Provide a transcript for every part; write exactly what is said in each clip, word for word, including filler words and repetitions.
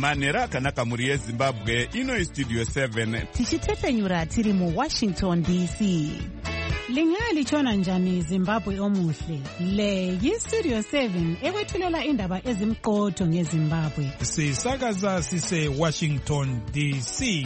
manhero akanaka mhuri yezimbabwe. Ino Studio seven tichitefenyura tiri muWashington D C. Lingalitshona njani Zimbabwe omuhle? Le yi-Studio seven ekwethulela indaba ezimqotho ngeZimbabwe. Sisakaza sise Washington D C.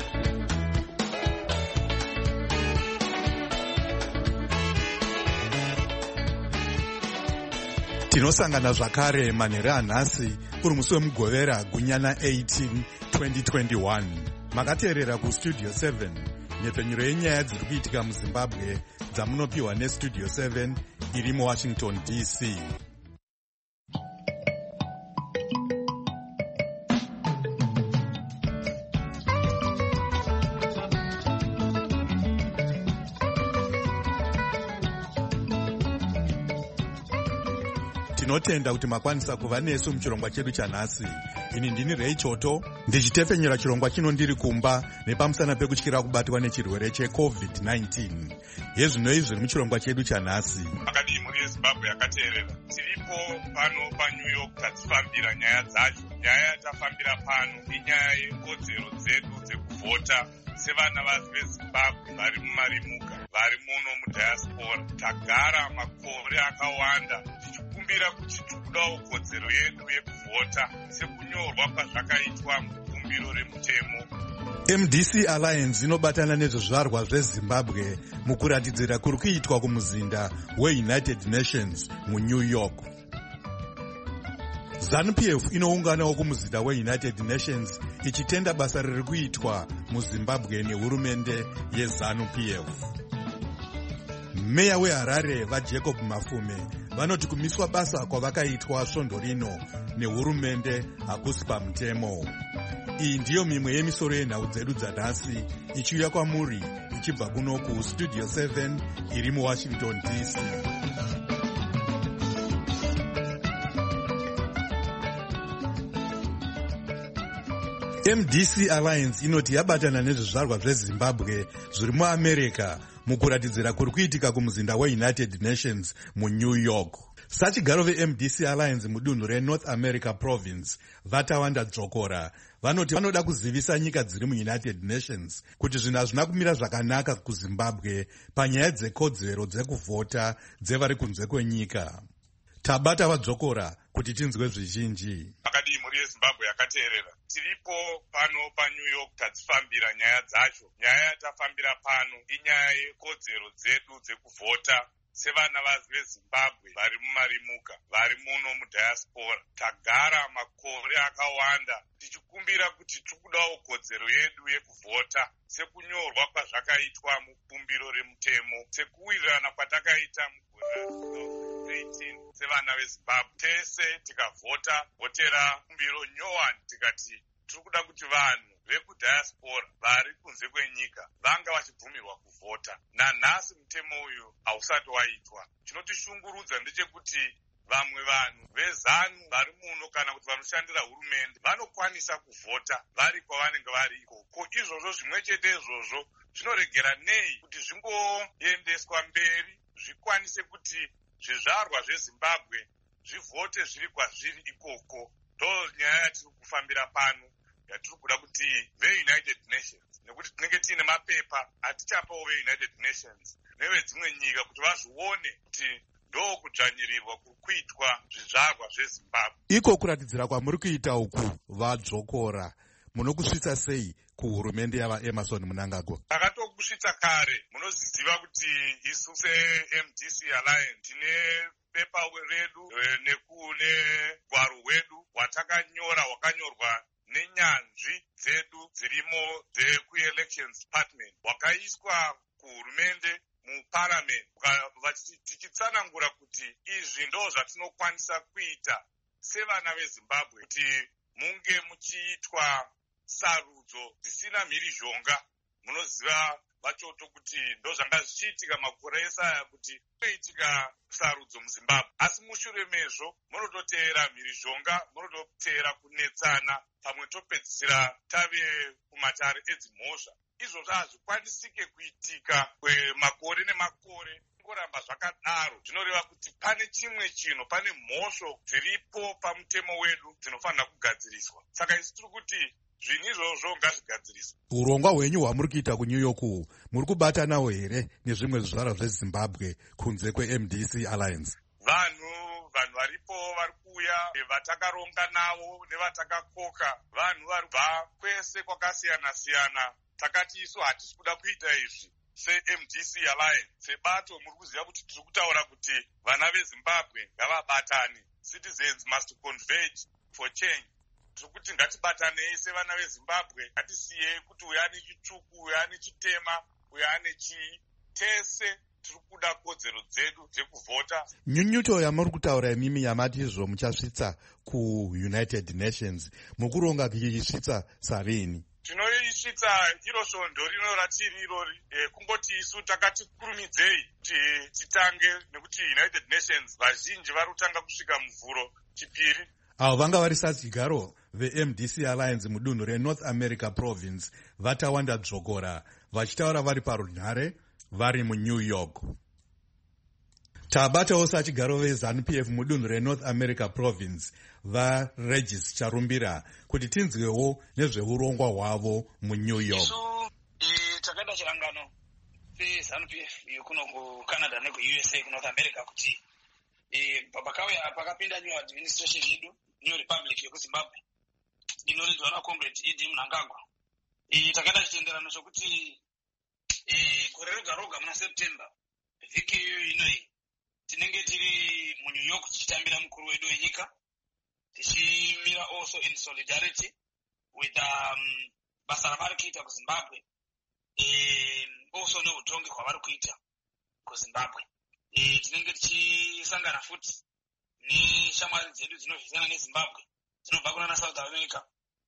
Tinosangana zvakare manhero anhasi uri musi wemugovera gunyana eighteen twenty twenty-one. Makateerera kuStudio seven, nyepfenyuro yenyaya dziri kuitika muZimbabwe dzamunopiwa neStudio seven iri muWashington D C. Tinotenda kuti makwanisa kuva nesu muchirongwa chedu chanhasi. Ini ndini Ray Choto, ndichitefenyura chirongwa chino ndiri kumba nepamusana pekutyira kubatwa nechirwere checovid nineteen. Yezvino izvi zviri muchirongwa chedu chanhasi. Akadii mhuri yeZimbabwe yakateerera. Tiripo pano paNew York tadzifambira nyaya dzacho. Nyaya yatafambira pano inyaya yekodzero dzedu dzekuvhota sevana veZimbabwe vari mumarimuka, vari muno mudiaspora. Tagara makore akawanda tichikumbira kuti tikudawo kodzero yedu yekuvhota sekunyorwa kwazvakaitwa mukumbiro remutemo. M D C Alliance inobatana nezvizvarwa zveZimbabwe mukuratidzira kuri kuitwa kumuzinda weUnited Nations muNew York. ZANU-P F inounganawo kumuzinda weUnited Nations ichitenda basa riri kuitwa muZimbabwe nehurumende yeZANU-P F. Meya weHarare vaJacob Mafume vanoti kumiswa basa kwavakaitwa svondo rino nehurumende hakusi pamutemo. Iyi ndiyo mimwe yemisoro yenhau dzedu dzanhasi ichiuya kwamuri ichibva kuno kuStudio seven iri muWashington D C. M D C Alliance inoti yabatana nezvizvarwa zveZimbabwe zviri muAmerica mukuratidzira kuri kuitika kumuzinda weUnited Nations muNew York. Sachigaro veM D C Alliance mudunhu reNorth America Province Vatawanda Dzokora vanoti vanoda kuzivisa nyika dziri muUnited Nations kuti zvinhu hazvina kumira zvakanaka kuZimbabwe panyaya dzekodzero dzekuvhota dzevari kunze kwenyika. Tabata vaDzokora kuti tinzwe zvizhinji. Akadii mhuri yeZimbabwe yakateerera. Tiripo pano paNew York tadzifambira nyaya dzacho. Nyaya yatafambira pano inyaya yekodzero dzedu dzekuvhota sevana veZimbabwe vari mumarimuka, vari muno mudiaspora. Tagara makore akawanda tichikumbira kuti tikudawo kodzero yedu yekuvhota sekunyorwa kwazvakaitwa mukumbiro remutemo, sekuwirirana kwatakaita mugore eighteen sevana veZimbabwe. Tese tikavhota vhotera kumbiro nyowani tikati tiri kuda kuti vanhu vekudiaspora vari kunze kwenyika vanga vachibvumirwa kuvhota. Nanhasi mutemo uyu hausati waitwa. Chinotishungurudza ndechekuti vamwe vanhu vezanu vari muno kana kuti vanoshandira hurumende vanokwanisa kuvhota vari kwavanenge vari ikoko. Izvozvo zvimwe chete izvozvo zvinoregera nei kuti zvingoendeswa mberi zvikwanise kuti zvizvarwa zveZimbabwe zvivhote zviri kwazviri ikoko. Ndo nyaya yatiri kufambira pano yatiri kuda kuti veUnited Nations, nekuti tinenge tiine mapepa atichapawo veUnited Nations nevedzimwe nyika kuti vazvione kuti ndo kudzvanyirirwa kuri kuitwa zvizvarwa zveZimbabwe. Iko kuratidzira kwamuri kuita uku vaDzokora munokusvitsa sei kuhurumende yavaEmerson Mnangagwa? Takatokusvitsa kare. Munoziva kuti isu seM D C Alliance tine pepa redu nekune gwaro hwedu hwatakanyora hwakanyorwa nenyanzvi dzedu dzirimo dzekuelections department hwakaiswa kuhurumende muparliament tichitsanangura kuti izvi ndo zvatinokwanisa kuita sevana veZimbabwe kuti munge muchiitwa sarudzo dzisina mhirizhonga. Munoziva vachoto kuti ndo zvanga zvichiitika makore ese aya kuti kuitika sarudzo muZimbabwe, asi mushure mezvo munototeera mhirizhonga, munototeera kunetsana, pamwe topedzisira tave kumatare edzimhosva. Izvozvo hazvikwanisike kuitika kwemakore nemakore. zvichingoramba zvakadaro zvinoreva kuti pane chimwe chinhu, pane mhosvo dziripo pamutemo wedu dzinofanira kugadziriswa. Saka isi tiri kuti zvinhu izvozvo ngazvigadziriswe. Urongwa hwenyu hwamuri kuita kuNew York muri kubatanawo here nezvimwe zvizvarwa zveZimbabwe kunze kweM D C Alliance? Vanhu vanhu varipo vari kuuya vatakaronga navo nevatakakoka, vanhu varibva kwese kwakasiyana siyana. Takati isu hatisi kuda kuita izvi seM D C Alliance. Sebato muri kuziva kuti tiri kutaura kuti vana veZimbabwe ngavabatane. Citizens must converge for change. Tiri kuti ngatibatanei sevana veZimbabwe, ngatisiye kuti uyu ane chitsvuku, uyu ane chitema, uyu ane chii. Tese tiri kuda kodzero dzedu dzekuvhota. Nyunyuto yamuri kutaura imimi yamati izvo muchasvitsa kuUnited Nations, muri kuronga kuisvitsa sarini? Tinoisvitsa iro svondo rino ratiri irori. E, kungoti isu takati kurumidzei kuti titange, nekuti United Nations vazhinji vari kutanga kusvika muvhuro chipiri. Avo vanga vari sadyigaro veM D C Alliance mudunhu reNorth America Province vatawanda dzvokora vachitaura vari parunhare vari muNew York. Tabatawo sadyigaro veZANU-P F mudunhu reNorth America Province vaRegis Charumbira kuti tinzwewo nezveurongwa hwavo muNew York. Isu takaenda chirangano veZANU-P F kuno kuCanada nekuU S A kuNorth America kuti pakauya pakapinda new administration yedu, New Republic yekuZimbabwe inorinzwa naComrade Idi Mnangagwa. Takaenda chitenderano chokuti gore roga roga muna September vhiki iyo inoi tinenge tiri muNew York tichitambira mukuru wedu wenyika, tichimira also in solidarity with um, basa ravari kuita kuZimbabwe, also neutongi hwavari kuita kuZimbabwe. E, tinenge tichisangana futi neshamwari dzedu dzinovhizana neZimbabwe dzinobva kunana South America,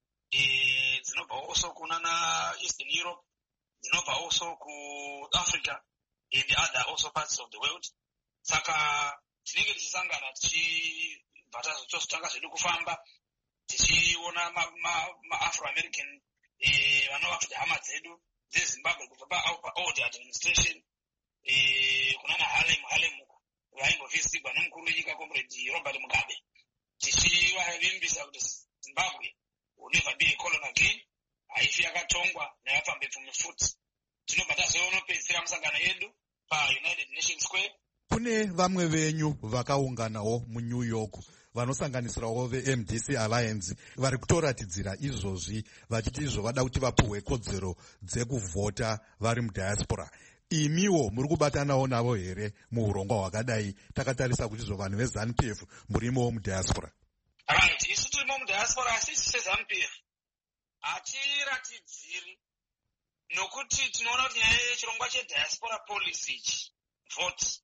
e, dzinobva also kunana Eastern Europe, dzinobva also kuAfrica and the other also parts of the world. Saka tinenge tichisangana tichibva tazotanga zvedu kufamba tichiona ma-Afro-American e, vanova kuti hama dzedu dzeZimbabwe kubva pa-old administration, Eh, kunana Harlem Harlem vaimbovisigwa nomukuru wenyika Comrade Robert Mugabe, tichivavimbisa kuti Zimbabwe will never be a colony again, haifi yakatongwa nevapambepfumi futi. Tinobva tazoonopedzisira musangano yedu paUnited Nations Square. Kune vamwe venyu vakaunganawo muNew York vanosanganisirawo veM D C Alliance vari kutoratidzira izvozvi vachiti izvo vada kuti vapuhwe kodzero dzekuvhota vari mudiaspora. Imiwo muri kubatanawo navo here muurongwa hwakadai, takatarisa kuti izvo vanhu veZANU-P F murimowo mudiaspora? Right, isu turimo mudiaspora asi seZANU-P F hatiratidziri, nokuti tinoona kuti nyaya yechirongwa chediaspora policy ichi vote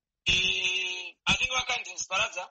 I think vakandinsiparadza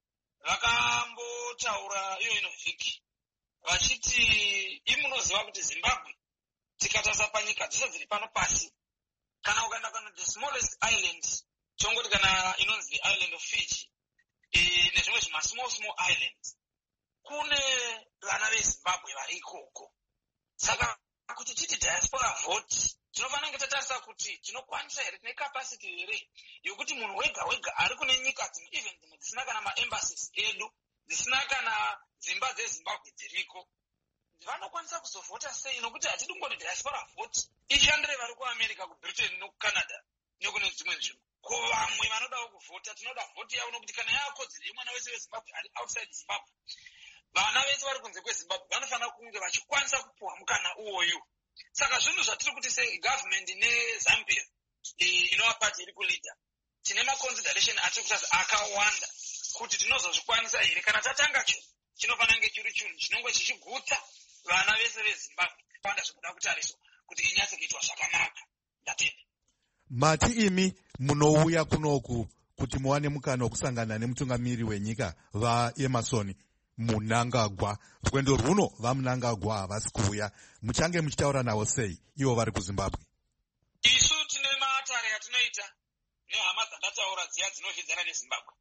vakambotaura iyo ino vhiki vachiti imunoziva kuti Zimbabwe tikatasa panyika dzose dziri pano pasi, kana ukaenda kana the smallest island chongoti kana inonzi the island of Fiji e, nezvimwe zvima small small islands kune vana veZimbabwe vari ikoko. Saka kuti titi diaspora vote tinofanira kunge tatarisa kuti tinokwanisa here, tine capacity here yokuti munhu wega wega ari kune nyika dzimwe even dzimwe dzisina kana maembassies edu, dzisina kana dzimba dzeZimbabwe dziriko, vanokwanisa kuzovhota sei? Nokuti hatidi kungoti diaspora vote ishandire vari kuAmerica, kuBritain nokuCanada nekune dzimwe nzvimbo. Ko vamwe vanodawo kuvhota, tinoda vhoti yavo nokuti kana yakodzero yemwana wese weZimbabwe ari outside Zimbabwe, vana vese vari kunze kweZimbabwe vanofanira kunge vachikwanisa kupuhwa mukana uwoyu. Saka zvinhu zvatiri kuti segovernment neZambia inova pati iri kulida, tine maconsideration atiri kutaza akawanda kuti tinozozvikwanisa here. Kana tatanga cho chinofanira kunge chiri chinhu chinonge chichigutsa vana vese veZimbabwe panda zvekuda kutariswa kuti inyatse kuitwa zvakanaka. Ndatenda mati imi munouya kunoku kuti muwane mukana wokusangana nemutungamiri wenyika vaEmerson Mnangagwa. Rwendo rwuno vaMnangagwa havasi kuuya, muchange muchitaura navo sei ivo vari kuZimbabwe? Isu tine maatare atinoita nehama dzandataura dziya dzinovhidzana neZimbabwe.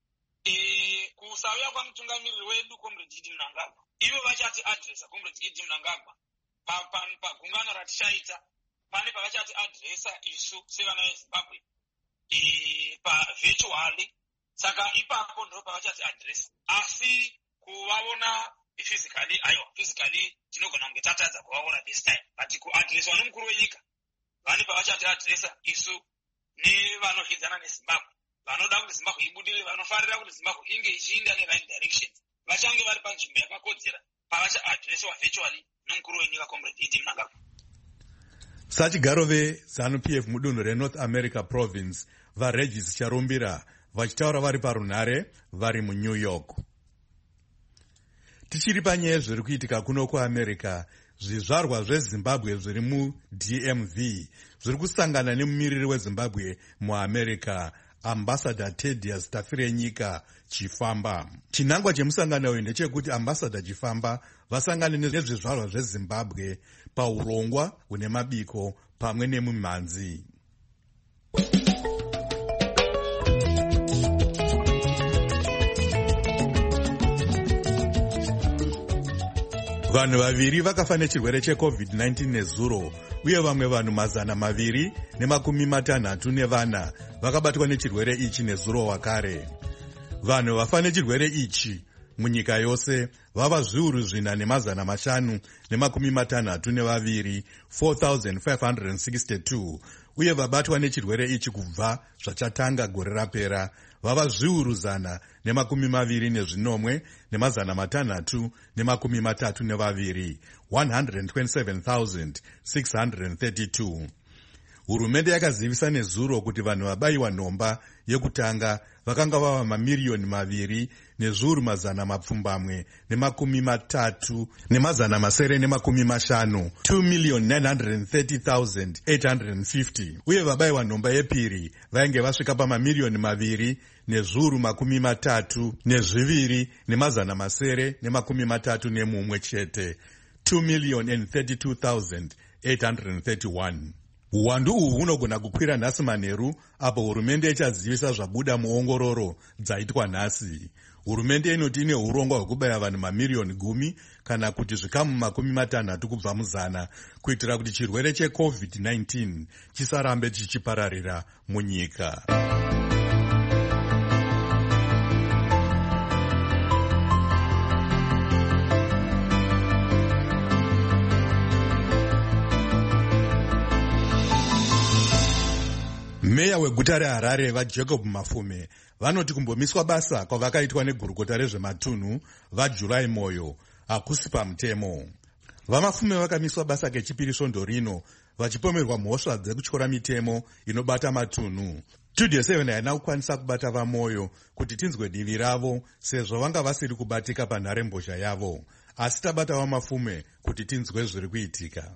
E, kusauya kwamutungamiriri wedu Comrade Idi Mnangagwa, ivo vachati adresa Comrade Idi Mnangagwa pagungano ratichaita, pane pavachati adresa isu sevana veZimbabwe. pa-virtually. Saka ipapo ndo pavachati address. Asi kuvaona physically, ayo, physically, tinogona kunge tatadza kuvaona this time. But ku-address wano mukuru wenyika. Vani pavachati addressa isu nevanohidzana neZimbabwe. Vanoda kuti Zimbabwe ibudire, vanofarira kuti Zimbabwe inge ichiinda ne-right direction. Vachange vari panzvimbo yakakodzera pavacha-addresswa virtually nomukuru wenyika Comrade Idi Mnangagwa. Sachigaro veZANU P F mudunhu reNorth America Province vaRegis Charumbira vachitaura vari parunhare vari muNew York. Tichiri panyaya zviri kuitika kuno kuAmerica, zvizvarwa zveZimbabwe zviri muD M V zviri kusangana nemumiriri weZimbabwe muAmerica, Ambassador Thaddeus Tafirenyika Chifamba. Chinangwa chemusangano uyu ndechekuti Ambassador Chifamba vasangane nezvizvarwa zveZimbabwe paurongwa hune mabiko pamwe nemumhanzi. Vanhu vaviri vakafa nechirwere cheCovid nineteen nezuro, uye vamwe vanhu mazana maviri nemakumi matanhatu nevana vakabatwa nechirwere ichi nezuro wakare. Vanhu vafa nechirwere ichi munyika yose vava zviuru zvina nemazana mashanu nemakumi matanhatu nevaviri, four thousand five hundred sixty-two, uye vabatwa nechirwere ichi kubva zvachatanga gore rapera vava zviuru zana nemakumi maviri nezvinomwe nemazana matanhatu nemakumi matatu nevaviri, one hundred twenty-seven thousand six hundred thirty-two. Hurumende yakazivisa nezuro kuti vanhu vabayiwa nhomba yekutanga vakanga vava mamiriyoni maviri nezviuru mazana mapfumbamwe nemakumi matatu nemazana masere nemakumi mashanu, two million nine hundred thirty thousand eight hundred fifty, uye vabayiwa nhomba yepiri vainge vasvika pamamiriyoni maviri nezviuru makumi matatu nezviviri nemazana masere nemakumi matatu nemumwe chete, two million thirty-two thousand eight hundred thirty-one. Uwandu uhu hunogona kukwira nhasi manheru apo hurumende ichazivisa zvabuda muongororo dzaitwa nhasi. Hurumende inoti ine urongwa hwekubaya vanhu mamiriyoni gumi kana kuti zvikamu makumi matanhatu kubva muzana kuitira kuti chirwere cheCovid nineteen chisarambe chichipararira munyika. Meya weguta reHarare vaJacob Mafume vanoti kumbomiswa basa kwavakaitwa negurukota rezvematunhu vaJuly Moyo hakusi pamutemo. VaMafume vakamiswa basa kechipiri svondo rino vachipomerwa mhosva dzekutyora mitemo inobata matunhu. Studio seven haina kukwanisa kubata vaMoyo kuti tinzwe divi ravo sezvo vanga vasiri kubatika panharembozha yavo, asi tabata vaMafume kuti tinzwe zviri kuitika.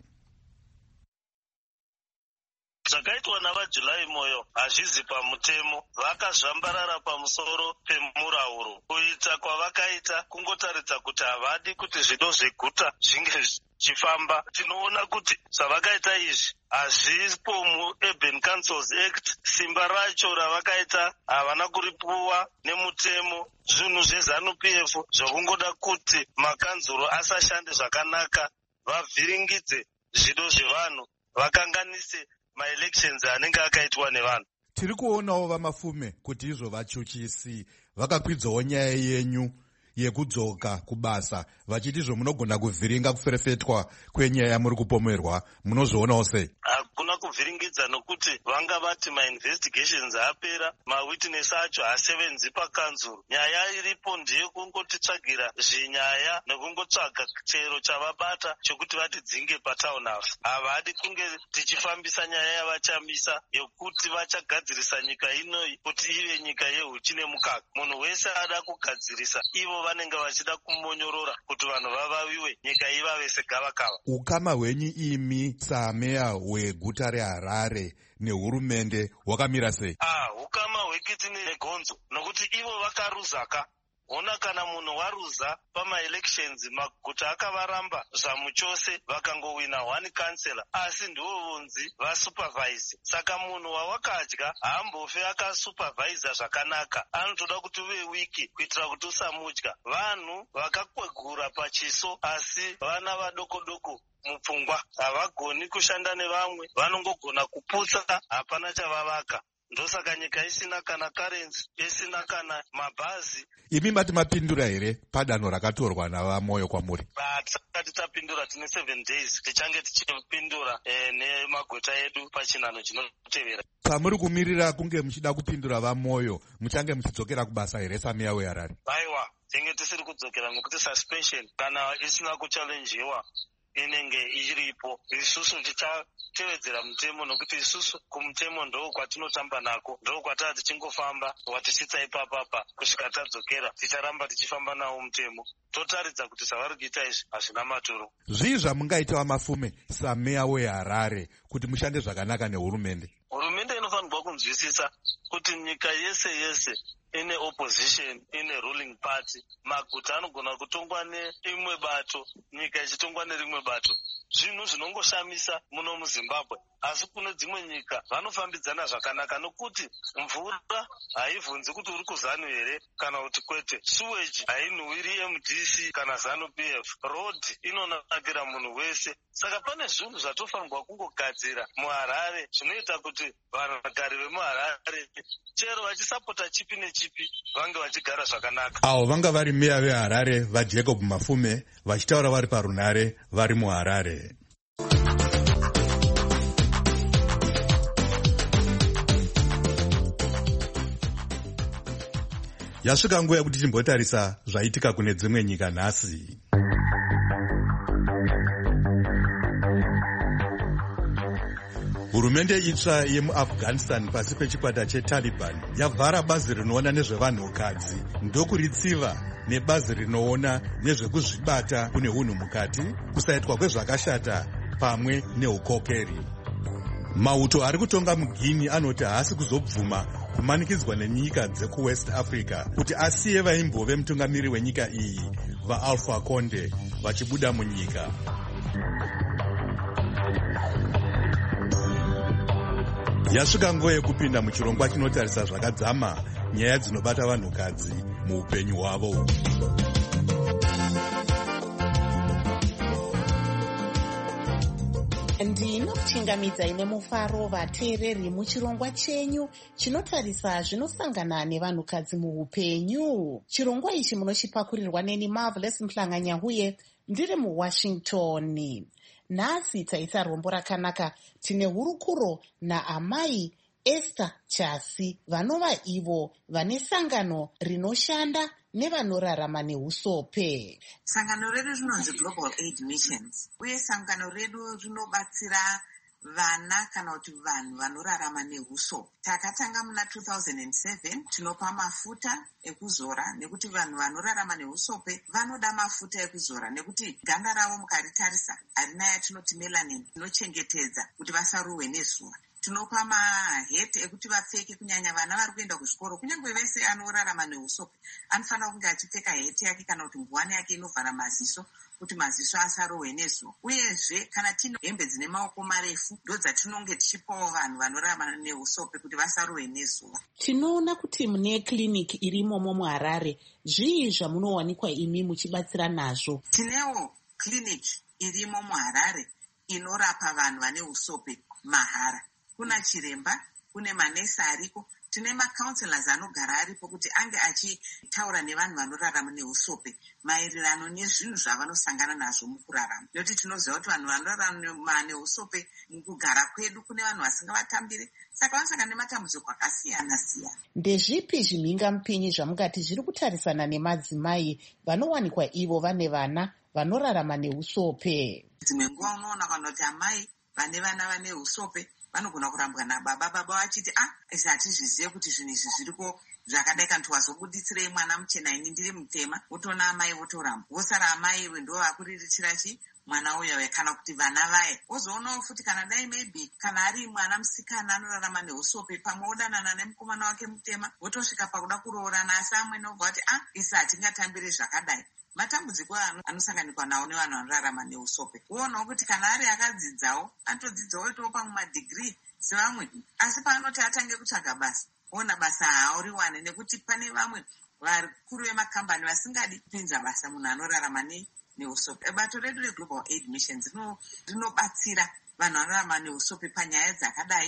Zvakaitwa navaJuly Moyo hazvizi pamutemo. Vakazvambarara pamusoro pemurauro. Kuita kwavakaita kungotaridza kuti havadi kuti zvido zveguta zvinge zvichifamba. Tinoona kuti zvavakaita izvi hazvipo muUrban Councils Act. Simba racho ravakaita havana kuripuwa nemutemo. Zvinhu zveZANU P F zvokungoda kuti makanzuro asashande zvakanaka, vavhiringidze zvido zvevanhu, vakanganise ma-elections anenge akaitwa nevanhu. Tiri kuonawo vaMafume kuti izvo vachuchisi vakakwidzawo nyaya yenyu yekudzoka kubasa vachiti izvo munogona kuvhiringa kuferefetwa kwenyaya yamuri kupomerwa. Munozvionawo sei? Hakuna kuvhiringidza nokuti vanga vati ma-investigations apera, ma-witness acho hasevenzi pakanzuro. Nyaya iripo ndiye kungotitsvagira zvinyaya nekungotsvaga chero chavabata chokuti vatidzinge patown house. Havadi kunge tichifambisa nyaya yavachamisa yokuti vachagadzirisa nyika inoi kuti ive nyika yehuchi nemukaka. Munhu wese ada kugadzirisa, ivo vanenge vachida kumonyorora kuti vanhu vavaviwe, nyika ivave segavakava. Ukama hwenyu imi sameya weguta reHarare nehurumende hwakamira sei? Ah, ukama hwekiti negonzo nokuti ivo vakaruzaka. Ona kana munhu waruza pama-elections maguta akavaramba zvamuchose vakangowina one councillor, asi ndivo vonzi vasupervise. Saka munhu wawakadya haambofe akasupervisa zvakanaka, anotoda kuti uve wiki kuitira kuti usamudya. Vanhu vakakwegura pachiso asi vana vadoko-doko mupfungwa, havagoni kushanda nevamwe, vanongogona kuputsa, hapana chavavaka. ndosaka nyika isina kana currency, isina kana mabhazi. Imi mati mapindura here padanho rakatorwa navamoyo kwamuri? Hatisati tapindura, tine seven days tichange tichipindura eh, nemagweta edu pachinhano chinotevera. Pamuri kumirira kunge muchida kupindura vamoyo, muchange muchidzokera kubasa here sameya weHarare? Aiwa, tinge tisiri kudzokera nokuti suspension kana isina kuchallenjiwa inenge iripo. Isusu tichatevedzera mutemo nokuti isusu kumutemo ndo kwatinotamba nako, ndo kwatava tichingofamba watisitsa ipapapa kusvika tadzokera. Ticharamba tichifamba nawo mutemo, totaridza kuti savari kuita izvi hazvina maturo. Zvii zvamungaita mafume sameya weHarare kuti mushande zvakanaka nehurumende? Hurumende inofanirwa kunzwisisa kuti nyika yese yese ine opposition, ine ruling party. Maguta anogona kutongwa neimwe bato, nyika ichitongwa nerimwe bato. Zvinhu zvinongoshamisa muno muZimbabwe. Asi kune dzimwe nyika vanofambidzana zvakanaka nokuti mvura haivhunzi kuti uri kuZANU here kana kuti kwete. Sewage hainhuwiri M D C kana ZANU P F. Road inonakira munhu wese. Saka pane zvinhu zvatofanirwa kungogadzira muHarare zvinoita kuti vanhukari vemuHarare chero vachisapota chipi nechipi vange vachigara zvakanaka. Avo vanga vari meya veHarare vaJacob Mafume vachitaura vari parunhare vari muHarare. Yasvika nguva yekuti timbotarisa zvaitika kune dzimwe nyika nhasi. Hurumende itsva yemuAfghanistan pasi pechikwata cheTaliban yavhara bazi rinoona nezvevanhukadzi ndokuritsiva nebazi rinoona nezvekuzvibata kune unhu mukati, kusaitwa kwezvakashata pamwe neukokeri. Mauto ari kutonga muGuinea anoti haasi kuzobvuma kumanikidzwa nenyika dzekuWest Africa kuti asiye vaimbove mutungamiri wenyika iyi vaAlpha Conde vachibuda munyika. Yasvika nguva yekupinda muchirongwa chinotarisa zvakadzama nyaya dzinobata vanhukadzi muupenyu hwavo. Ndinokuchingamidzai nemufaro vateereri muchirongwa chenyu chinotarisa zvinosangana nevanhukadzi muupenyu. Chirongwa ichi munochipakurirwa neni Marvelous Mhlanganyahuye ndiri muWashington. Nhasi taita rombo rakanaka, tine hurukuro naamai Esther Chasi vanova ivo vane sangano rinoshanda nevanorarama neusope. Sangano redu rinonzi Global Aid Missions, uye sangano redu rinobatsira vana kana kuti vanhu vanorarama neusope. Takatanga muna two thousand seven, tinopa mafuta ekuzora nekuti vanhu vanorarama neusope vanoda mafuta ekuzora nekuti ganda ravo mukaritarisa harina yatinoti melanin inochengetedza kuti vasaruwe nezuva. Tinopa maheti ekuti vapfeke, kunyanya vana vari kuenda kuzvikoro. Kunyange vese anorarama neusope anofanira kunge achipfeka heti yake kana kuti nguwani yake inovhara maziso kuti maziso asarohwe nezuva. Uyezve kana tine hembe dzine maoko marefu ndo dzatinonge tichipawo vanhu vanorarama neusope kuti vasarohwe nezuva. Tinoona kuti mune kiriniki irimomo muHarare, zvii zvamunowanikwa imi muchibatsira nazvo? Tinewo kiriniki irimo muHarare inorapa vanhu vane usope mahara. Kuna chiremba, kune manesi ariko, tine macounselors anogara aripo kuti ange achitaura nevanhu vanorarama neusope maererano nezvinhu zvavanosangana nazvo mukurarama. Nekuti tinoziva kuti vanhu vanorarama neusope mukugara kwedu kune vanhu vasingavatambire, saka vanosangana nematambudziko akasiyana siyana. Ndezvipi zvimhingamupinyi zvamungati zviri kutarisana nemadzimai vanowanikwa ivo vane vana vanorarama neusope? Dzimwe nguva unoona kana kuti amai vane vana vane usope vanogona kurambwa nababa, baba vachiti ah isi hatizvizive kuti zvinhu izvi zviriko zvakadai, kana kuti wazobuditsirei mwana muchena ini ndiri mutema, wotoona amai votoramba, vosara amai ndo vakuriritira chi mwana uya kana kuti vana vaye. Wozoonawo futi kana dai maybe kana ari mwana musikana anorarama neusope, pamwe odanana nemukomana wake mutema, wotosvika pakuda kuroorana, asi amweni obva kuti ah isi hatingatambiri zvakadai. Matambudziko anosanganikwa nawo nevanhu vanorarama neusope. Uonawo kuti kana ari akadzidzawo anotodzidzawo itowo pamwe madhigiri sevamwe, asi paanoti atange kutsvaga basa ona basa hauriwane nekuti pane vamwe vakuru vemakambani vasingadi kupinza basa munhu anorarama neusope. Bato redu reGlobal Aid Missions rinobatsira vanhu vanorarama neusope panyaya dzakadai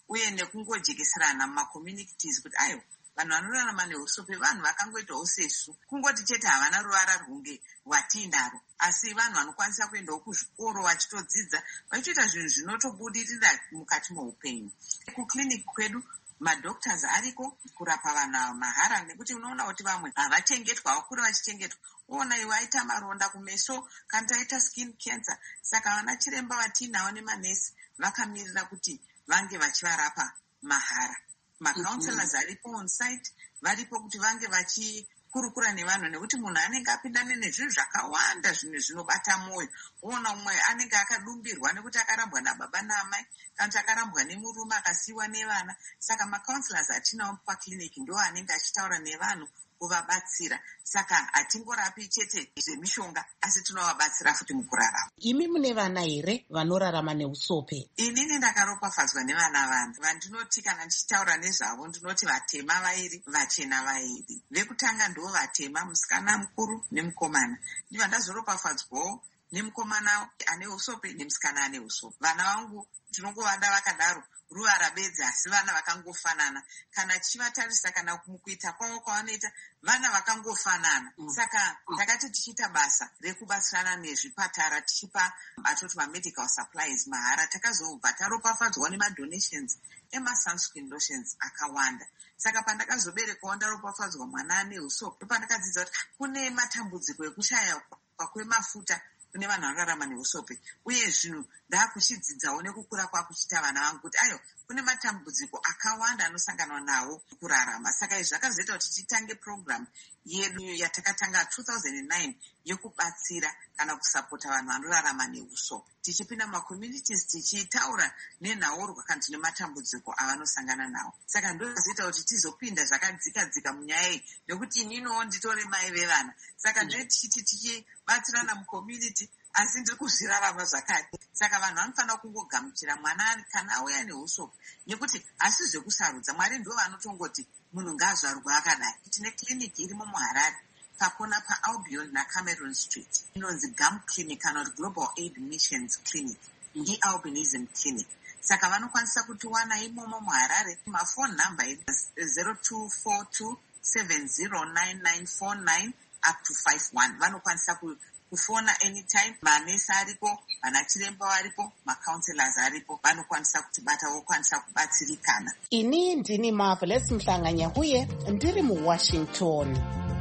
uye nekungojekeserana mumakommunities kuti ayo vanhu vanorarama neusope vanhu vakangoitawo sesu, kungoti chete havana ruvara rwunge rwatiinaro, asi vanhu vanokwanisa kuendawo kuzvikoro vachitodzidza vachitoita zvinhu zvinotobudirira mukati meupenyu. Kukliniki kwedu madoctors ariko kurapa vanhu ava mahara, nekuti unoona kuti vamwe havachengetwa, vakura vachichengetwa. Ona iwe aita maronda kumeso kana taita skin cancer, saka vana chiremba vatiinavo nemanesi vakamirira kuti vange vachivarapa mahara. Macounselors aripo on site varipo kuti vange vachikurukura nevanhu, nekuti munhu anenge apindane nezvinhu zvakawanda, zvinhu zvinobata mwoyo. Ona umwe anenge akadumbirwa nekuti akarambwa nababa naamai, kana kuti akarambwa nemurume akasiyiwa nevana. Saka macounselors atinawo pakliniki ndo anenge achitaura nevanhu kuvabatsira. Saka hatingorapi chete zvemishonga, asi tinovabatsira futi mukurarama. Imi mune vana here vanorarama neusope? Inini ndakaropafadzwa nevana vangu. Vandinoti kana ndichitaura nezvavo ndinoti vatema vairi, vachena vairi. Vekutanga ndo vatema, musikana mukuru nemukomana. Ndiva ndazoropafadzwawo nemukomana ane usope nemusikana ane usope. Vana vangu tinongovada vakadaro, ruvara bedzi, asi vana vakangofanana. Kana tichivatarisa kana mukuita kwavo kwavanoita, vana vakangofanana. Mm. Saka takati tichiita basa rekubatsirana nezvipatara tichipa atoti mamedical supplies mahara, takazobva taropafadzwa nemadonations emasunscreen lotions akawanda. Saka pandakazoberekawo ndaropafadzwa mwana ane usope, pandakadzidza kuti kune matambudziko ekushaya kwemafuta kune vanhu vanorarama neusope, uye zvinhu ndaakuchidzidzawo nekukura kwakuchita vana vangu kuti ayo kune matambudziko akawanda anosanganwa nawo kurarama. Saka izvi zvakazoita kuti titange program yedu yatakatanga two thousand nine yokubatsira kana kusapota vanhu vanorarama neusope, tichipinda mumakommunities tichitaura nenhaurwa kana tine matambudziko avanosangana nawo. Saka ndozoita kuti tizopinda zvakadzika dzika munyaya iyi, nekuti ininowo nditore mai vevana. Saka ndo tichiti tichibatsirana mucommunity, asi ndiri kuzvirarama zvakare. Saka vanhu vanofanira kungogamuchira mwana kana auya neusope, nekuti hasi zvekusarudza. Mwari ndo vanotongoti munhu ngaazvarwa akadai. Tine kliniki irimo muHarare pakona paAlbion naCameron Street, inonzi Gum Clinic kana kuti Global Aid Missions Clinic, iAlbinism Clinic. Saka vanokwanisa kutiwana imomo muHarare. Mafoni namba zero two four two seven zero nine nine four nine up to five one. Vanokwanisa ku kufona anytime. Manesi aripo, vana chiremba varipo, macounselors aripo, vanokwanisa kutibata, vokwanisa kubatsirikana. Ini ndini Marvelous Mhlanga-Nyahuye, ndiri muWashington.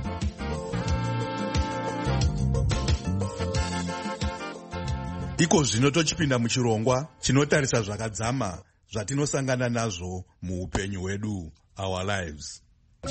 Iko zvino tochipinda muchirongwa chinotarisa zvakadzama zvatinosangana nazvo muupenyu hwedu, our lives.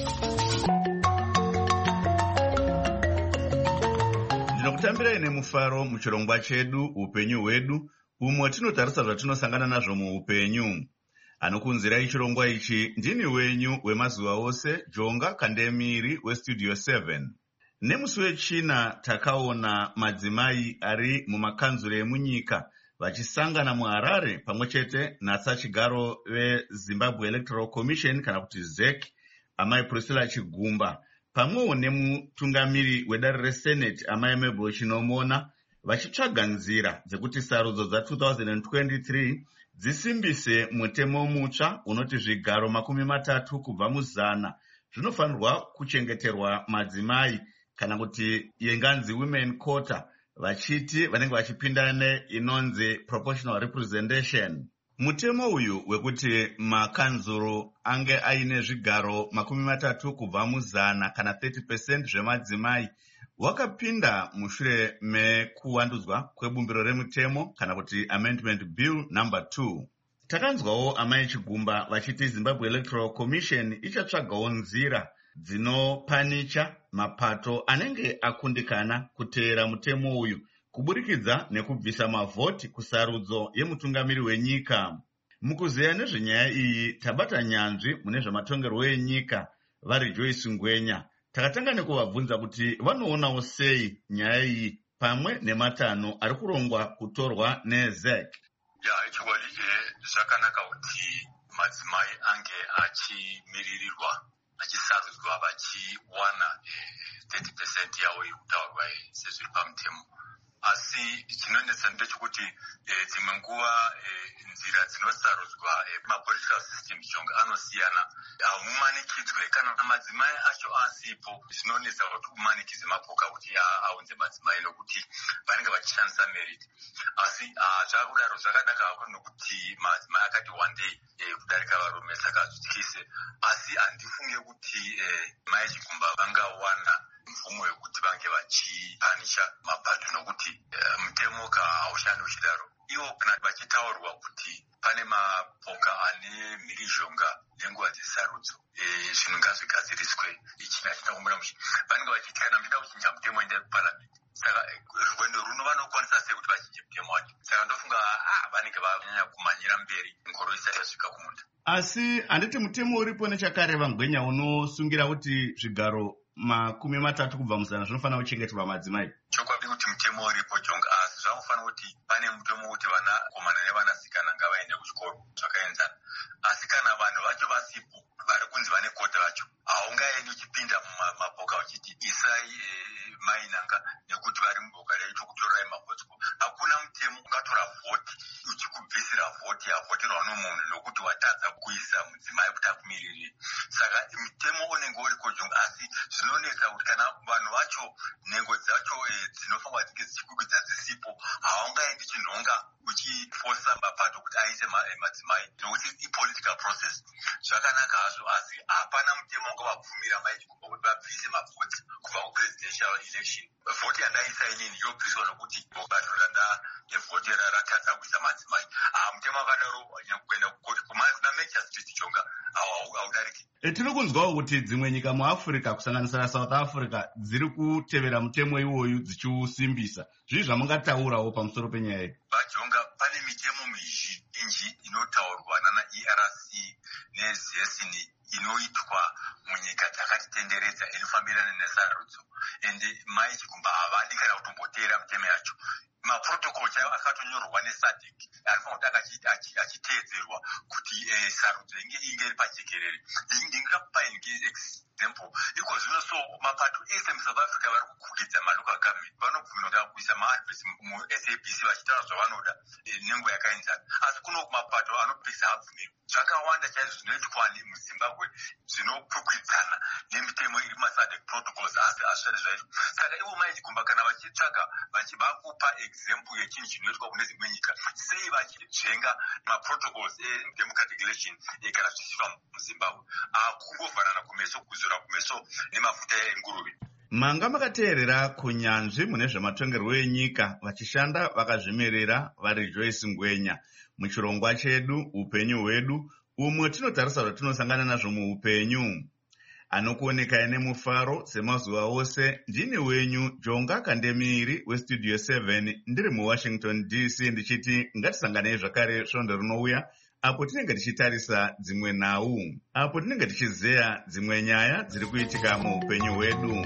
Ndinokutambirai nemufaro muchirongwa chedu upenyu hwedu, umwe tinotarisa zvatinosangana nazvo muupenyu. Anokunzirai chirongwa ichi ndini wenyu wemazuva ose, Jonga Kandemiri weStudio seven. Nemusi wechina takaona madzimai ari mumakanzuro emunyika vachisangana muHarare pamwechete natsachigaro veZimbabwe Electoral Commission kana kuti Z E C, amai Priscilla Chigumba, pamwewo nemutungamiri wedare reSenate amai Mabel Chinomona, vachitsvaga nzira dzekuti sarudzo dza two thousand twenty-three dzisimbise mutemo mutsva unoti zvigaro makumi matatu kubva muzana zvinofanirwa kuchengeterwa madzimai kana kuti yenganzi women quota, vachiti vanenge vachipinda inonzi proportional representation. Mutemo uyu wekuti makanzuro ange aine zvigaro makumi matatu kubva muzana kana thirty percent zvemadzimai wakapinda mushure mekuwandudzwa kwebumbiro remutemo kana kuti amendment bill number two. Takanzwawo amai Chigumba vachiti Zimbabwe Electoral Commission ichatsvagawo nzira dzinopanicha mapato anenge akundikana kuteera mutemo uyu kuburikidza nekubvisa mavhoti kusarudzo yemutungamiri wenyika. Mukuzeya nezvenyaya iyi tabata nyanzvi mune zvematongerwo enyika vari Joyce Ngwenya. Takatanga nekuvabvunza kuti vanoonawo sei nyaya iyi pamwe nematano ari kurongwa kutorwa neZ E C. Ya, chokwadi zvakanaka kuti madzimai ange achimiririrwa achisarudzwa vachiwana thirty percent yawo irikutaurwa sezviri pamutemo. Asi chinonetsa ndechekuti dzimwe nguva nzira dzinosarudzwa mapolitical system chonga anosiyana haumanikidzwe kana madzimai acho asipo zvinonetsa kuti umanikize mapoka kuti aunze madzimai nokuti vanenge vachishandisa merit asi zvakudaro zvakanaka hako nokuti madzimai akati one day kudarika varume saka zvityise asi handifunge kuti mai chikumba vangawana mvumo yekuti vange vachipanisha mabhadhu nokuti mutemo ka haushandi uchidaro ivo kana vachitaurwa kuti pane mapoka ane mhirizhonga nenguva dzesarudzo zvinhu ngazvigadziriswe ichi achina kumbura muchi vanenge vachiti kana muchida kuchinja mutemo enda kuparamende saka rwendo runo vanokwanisa sei kuti vachinje mutemo wacho saka ndofunga vanenge vanyanya kumanyira mberi ngoro isati yasvika kumunda asi handiti mutemo uripo nechakareva ngwenya unosungira kuti zvigaro makumi matatu kubva muzana zvinofanira kuchengeterwa madzimai chokwadi kuti mutemo uripo chonga asi zvanofanira kuti pane mutemo kuti vana komana nevanasikana ngavaende kuchikoro zvakaenzana asi kana vanhu vacho vasipo vari kunzi vane kota vacho haungaendi uchipinda mumapoka uchiti isai mainanga nekuti vari muboka reito kutorai mabhotsko hakuna mutemo ungatora vhoti uchikubvisira vhoti yavhoterwa nomunhu nokuti watadza kuisa mudzimai kuti akumiriri saka mutemo unenge uriko jonga asi zvinonetsa kuti kana vanhu vacho nhengo dzacho dzinofanirwa dzinge dzichikwikwidza dzisipo haungaendi chinhonga uchifosa mapato kuti aise madzimai nokuti ipolitical process zvakanaka hazvo asi hapana mutemo ungavabvumira maichikumba kuti vabvise mavhoti kubva kupresidential election vhoti yandaisa inini yobviswa nokuti bato randa evhoti ratadza kuisa madzimai mutemo akadaro kuenda kukoti kuna magistrate chonga haudariki tiri kunzwawo kuti dzimwe nyika muafrica kusanganisira south africa dziri kutevera mutemo iwoyu dzichiusimbisa zvii zvamungataurawo pamusoro penyaya iyi vajonga pane mitemo mizhinji inotaurwa nana E R C nezesini inoitwa munyika dzakatitenderedza inofambirana nesarudzo ende mai chikumba havadi kana kutomboteera mitemo yacho maprotocol chaiwo akatonyorwa nesadc anofanira kuti achiteedzerwa kuti sarudzo inge iri pajekerere ndingakupai example iko zvino so mapato ese musouth africa vari kukugidza malocal government vanobvumirwa kuisa maadvesi mu-S A B C vachitaura zvavanoda nenguva yakaenzana asi kuno mapato anopisa abvumirwa zvakawanda chaizvo zvinoitwa muzimbabwe zvinokwikwidzana nemitemo iri masadc protocols asi hazvisati zvaitwa saka ivo maichikumba kana vachitsvaga vachivakupa example yechinhu chinoitwa kune dzimwe nyika sei vachitsvenga maprotocols edemocratic election kana zvichiitwa muzimbabwe akungovharana kumeso kuzora kumeso nemafuta enguruve manga makateerera kunyanzvi mune zvematongerwo enyika vachishanda vakazvimerera vari Joyce Ngwenya muchirongwa chedu upenyu hwedu umwe tinotarisa zvatinosangana nazvo muupenyu anokuoneka nemufaro semazuva ose ndini wenyu Jonga Kandemiri westudio seven ndiri muWashington D C ndichiti ngatisanganei zvakare svondo rinouya apo tinenge tichitarisa dzimwe nhau apo tinenge tichizeya dzimwe nyaya dziri kuitika muupenyu hwedu.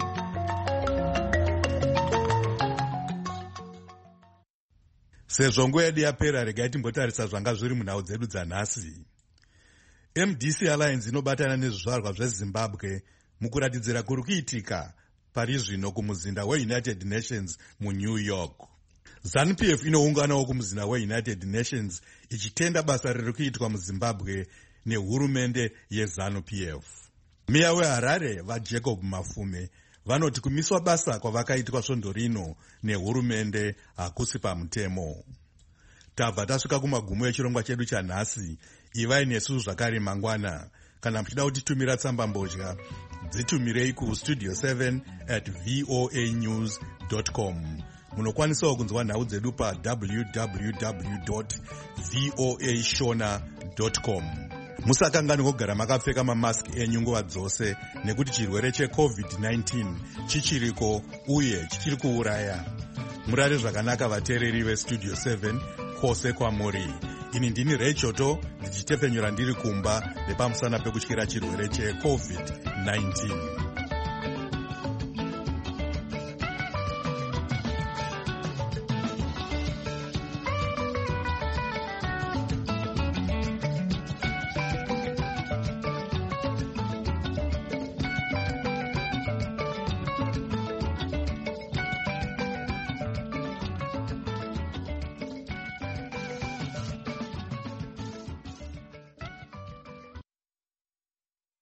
Sezvo nguva yedu yapera, regai timbotarisa zvanga zviri munhau dzedu dzanhasi. M D C Alliance inobatana nezvizvarwa zveZimbabwe mukuratidzira kuri kuitika pari zvino kumuzinda weUnited Nations muNew York. ZANU P F inounganawo kumuzinda weUnited Nations ichitenda basa riri kuitwa muZimbabwe nehurumende yeZANU P F. Meya weHarare vaJacob Mafume vanoti kumiswa basa kwavakaitwa svondo rino nehurumende hakusi pamutemo. Tabva tasvika kumagumo echirongwa chedu chanhasi. Ivai nesu zvakare mangwana. Kana muchida kutitumira tsamba mbozha, dzitumirei ku studio seven at voa news dot com. Munokwanisawo kunzwa nhau dzedu pa w w w dot voa shona dot com. Musakangani kugara makapfeka mamaski enyu nguva dzose nekuti chirwere checovid nineteen chichiriko uye chichiri kuuraya. Murare zvakanaka vateereri vestudio seven kwose kwamuri. Ini ndini Rechoto ndichitepfenyura ndiri kumba nepamusana pekutyira chirwere checovid nineteen.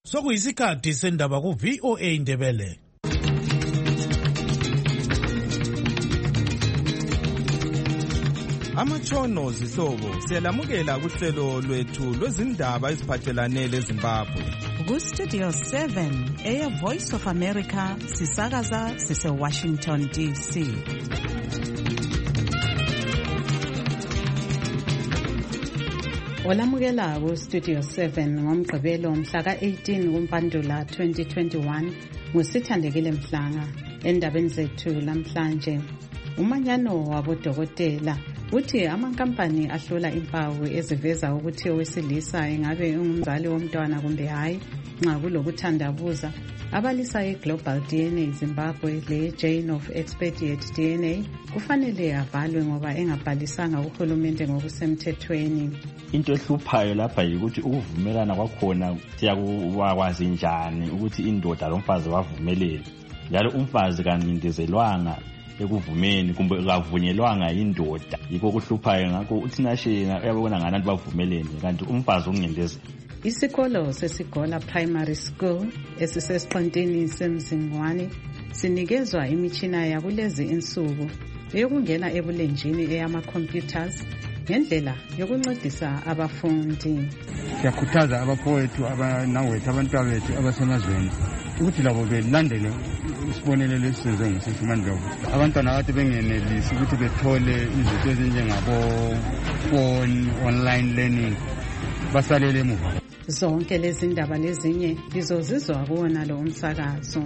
Sokuyisikhathi sendaba ku V O A Ndebele. Amatshono zihlobo siyalamukela kuhlelo lwethu lwezindaba eziphathelane leZimbabwe. Ku Studio seven eya Voice of America sisakaza sise Washington D C. Olamukela ku Studio seven ngomgqibelo mhla ka eighteen kuMpandula twenty twenty-one ngusithandekile Mhlanga. Endabeni zethu lamhlanje, umanyano wabodokotela uthi amankampani ahlola impawu eziveza ukuthi owesilisa engabe ungumzali womntwana kumbe hayi. Nxa kulokuthandabuza, abalisa eGlobal D N A Zimbabwe le Chain of Expedited D N A kufanele avalwe ngoba engabhalisanga uhulumende ngokusemthethweni. Into ehluphayo lapha yikuthi ukuvumelana kwakhona siyakwazi njani ukuthi indoda lomfazi bavumelene, njalo umfazi kanindezelwanga ekuvumeni kumbe akavunyelwanga indoda. Yikho kuhluphayo ngakho uthi nashena uyabona ngani bavumelene kanti umfazi ungendezela. Isikolo sesigola Primary School esisesiqintini semzingwane sinikezwa imitshina yakulezi insuku eyokungena ebulenjini eyama-computers ngendlela yokuncedisa abafundi. Siyakhuthaza abafowethu abanawethu abantwabethu abasemazweni ukuthi labo belandele isibonelelo esisenziwe nguSisimandlovu. Abantwana kade bengenelisi ukuthi bethole izinto ezinjengabo phone online learning basalele emuva. Zonke lezi ndaba lezinye lizozizwa kuwona lo umsakazo.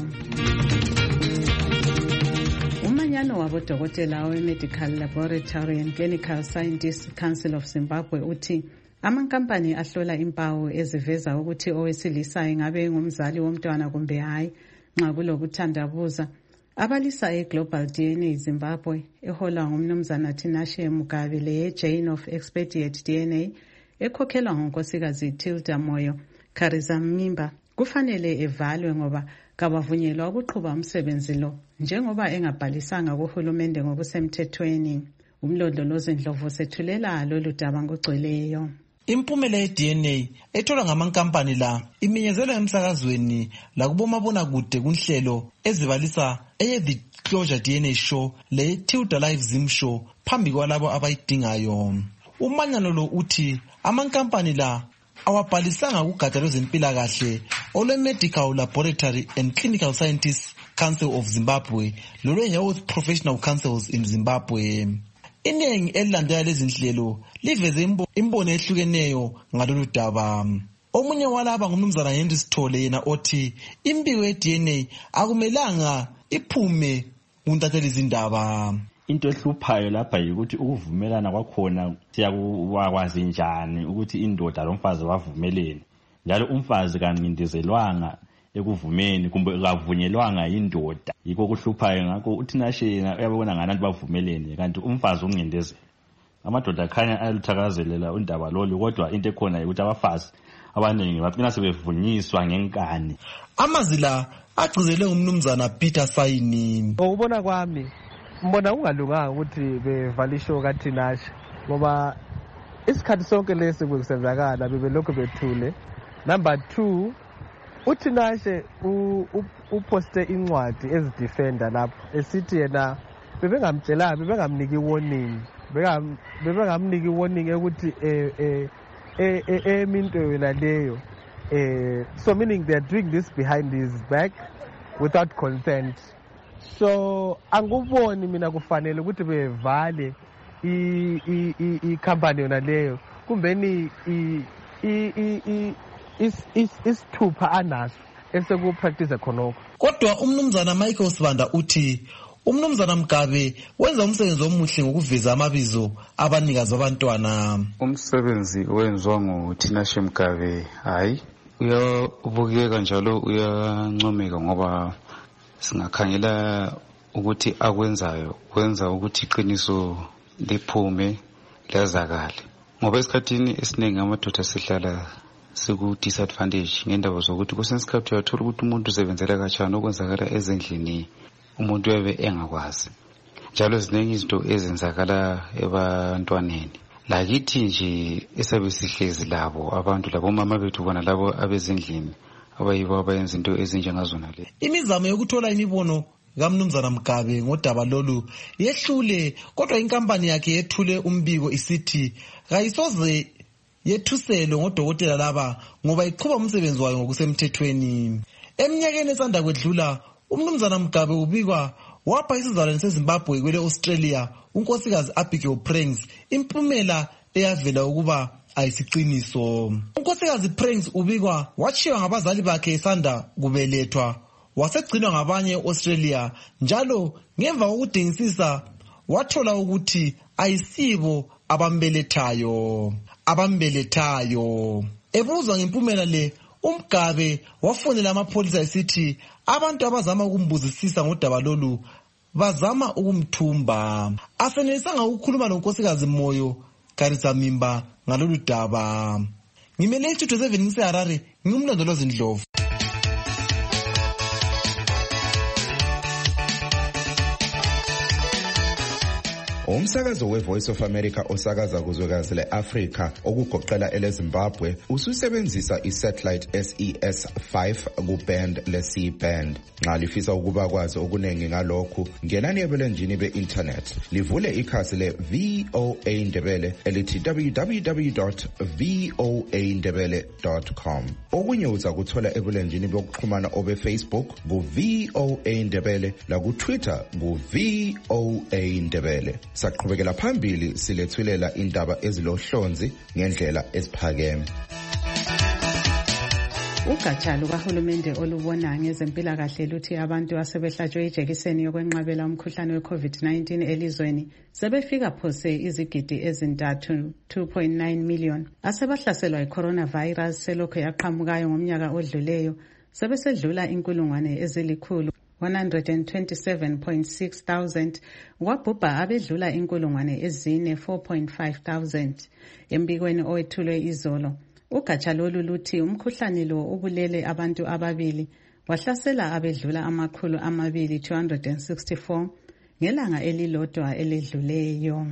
Umanyano wabodokotela we-Medical Laboratory and Clinical Scientists Council of Zimbabwe uthi amankampani ahlola impawu eziveza ukuthi owesilisa engabe ngumzali womntwana kumbe hayi. Nxa kulokuthandabuza, abalisa eGlobal D N A Zimbabwe eholwa ngumnumzana Tinashe Mugabe le Chain of Expedited D N A ekhokhelwa ngonkosikazi Tilda Moyo Kariza Mimba kufanele evalwe ngoba kabavunyelwa ukuqhuba umsebenzi lo njengoba engabhalisanga kuhulumende ngokusemthethweni. Umlondolozi Ndlovu sethulela lolu daba ngogcweleyo. Impumela ye-D N A etholwa ngamankampani la imenyezelwa emsakazweni lakubomabona kude kunhlelo ezibalisa eye-The Closure D N A Show le-Tilda Live Zim Show phambi kwalabo abayidingayo. Umanyano lo uthi amankampani la awabhalisanga kugatsha lwezempilakahle olwe-Medical Laboratory and Clinical Scientists Council of Zimbabwe lolwe-Health Professional Councils in Zimbabwe. Iningi elilandela lezi nhlelo liveze imbono ehlukeneyo ngalolu daba. Omunye walaba ngumnumzana Henry Sithole yena othi imbiko ye-D N A akumelanga iphume kuntatheli izindaba. Into ehluphayo lapha yikuthi ukuvumelana kwakhona siyakwazi njani ukuthi indoda lomfazi bavumelene, njalo umfazi kanindezelwanga ekuvumeni kumbe akavunyelwanga indoda. Yikho kuhluphayo ngakho uthi nashena uyabona ngani bavumelene kanti umfazi ungendezela. Amadoda khanya aluthakazelela undaba lolu, kodwa into ekhona ukuthi abafazi abaningi bapina sebevunyiswa ngenkani. Amazila agcizelwe ngumnumzana Peter Sayini. Ukubona kwami mbona ungalunganga ukuthi bevale ishow kaTinashe ngoba isikhathi sonke lesi kusenzakala bebelokho bethule. Number two, uTinashe uposte incwadi ezidefender lapho esithi yena bebengamtshela bebengamniki warning bebengamniki warning ukuthi eh eh eminto yona leyo eh so meaning they are doing this behind his back without consent. So anguboni mina kufanele ukuthi bevale i i i company yona leyo kumbeni i i i isithupha anaso eseku practice khonoko. Kodwa umnumzana Michael Sibanda uthi umnumzana Mugabe wenza umsebenzi omuhle ngokuveza amabizo abanikazi abantwana. Umsebenzi wenziwa nguTinashe Mugabe hayi uyabukeka njalo uyancomeka ngoba singakhangela ukuthi akwenzayo kwenza ukuthi iqiniso liphume lazakale, ngoba esikhathini esiningi amadoda sihlala siku disadvantage ngendaba zokuthi kusesikhathi uyathola ukuthi umuntu usebenzela kanjani okwenzakala ezindlini umuntu uyabe engakwazi, njalo ziningi izinto ezenzakala ebantwaneni. Lakithi nje esabe sihlezi labo abantu labo mama bethu bona labo abezindlini abayibo abayenza into ezinjengazona le. Imizamo yokuthola imibono kaMnumzana Mgabe ngodaba lolu yehlule, kodwa inkampani yakhe yethule umbiko isithi kayisoze yethuselwe ngodokotela laba ngoba iqhuba umsebenzi wayo ngokusemthethweni. Eminyakeni esanda kwedlula uMnumzana Mgabe ubikwa wapha isizalwane seZimbabwe kwele Australia unkosikazi Abigail Prangs impumela eyavela ukuba ayisiqiniso. Unkosikazi Prangs ubikwa wachiywa ngabazali bakhe esanda kubelethwa wasegcinwa ngabanye eAustralia, njalo ngemva kokudingisisa wathola ukuthi ayisibo abambelethayo abambelethayo. Ebuzwa ngempumela le, uMgabe wafonela amapholisa esithi abantu abazama ukumbuzisisa ngodaba lolu bazama ukumthumba. Asenelisanga ukukhuluma nonkosikazi Moyo Karisa Mimba ngalolu daba. Ngimele iStudio seven ngiseHarare, ngingumlondolozi Ndlovu. Umsakazo weVoice of America osakaza kuzwekazi leAfrika okugoqela eleZimbabwe ususebenzisa isatellite S E S five kuband le-C band. Nxa lifisa ukuba kwazi okunengi ngalokhu, ngenani ebulenjini be-internet livule ikhasi le-V O A Ndebele elithi w w w dot v o a ndebele dot com. Okunye uza kuthola ebulenjini bokuxhumana obe-Facebook ku-V O A Ndebele laku-Twitter ku-V O A Ndebele. Saqhubekela phambili silethulela indaba ezilohlonzi ngendlela eziphakeme. Ugatsha lukahulumende olubona ngezempilakahle luthi abantu asebehlatshwe ijekiseni yokwenqabela umkhuhlane we-COVID nineteen elizweni sebefika phose izigidi ezintathu two point nine million. Asebahlaselwa yi-coronavirus selokhu yaqhamukayo ngomnyaka odluleyo sebesedlula inkulungwane ezilikhulu one hundred twenty-seven point six thousand, kwabhubha abedlula inkulungwane ezine four point five thousand. Embikweni owethulwe izolo, ugatsha lolu luthi umkhuhlane lo ubulele abantu ababili wahlasela abedlula amakhulu amabili two hundred sixty-four ngelanga elilodwa eledluleyo.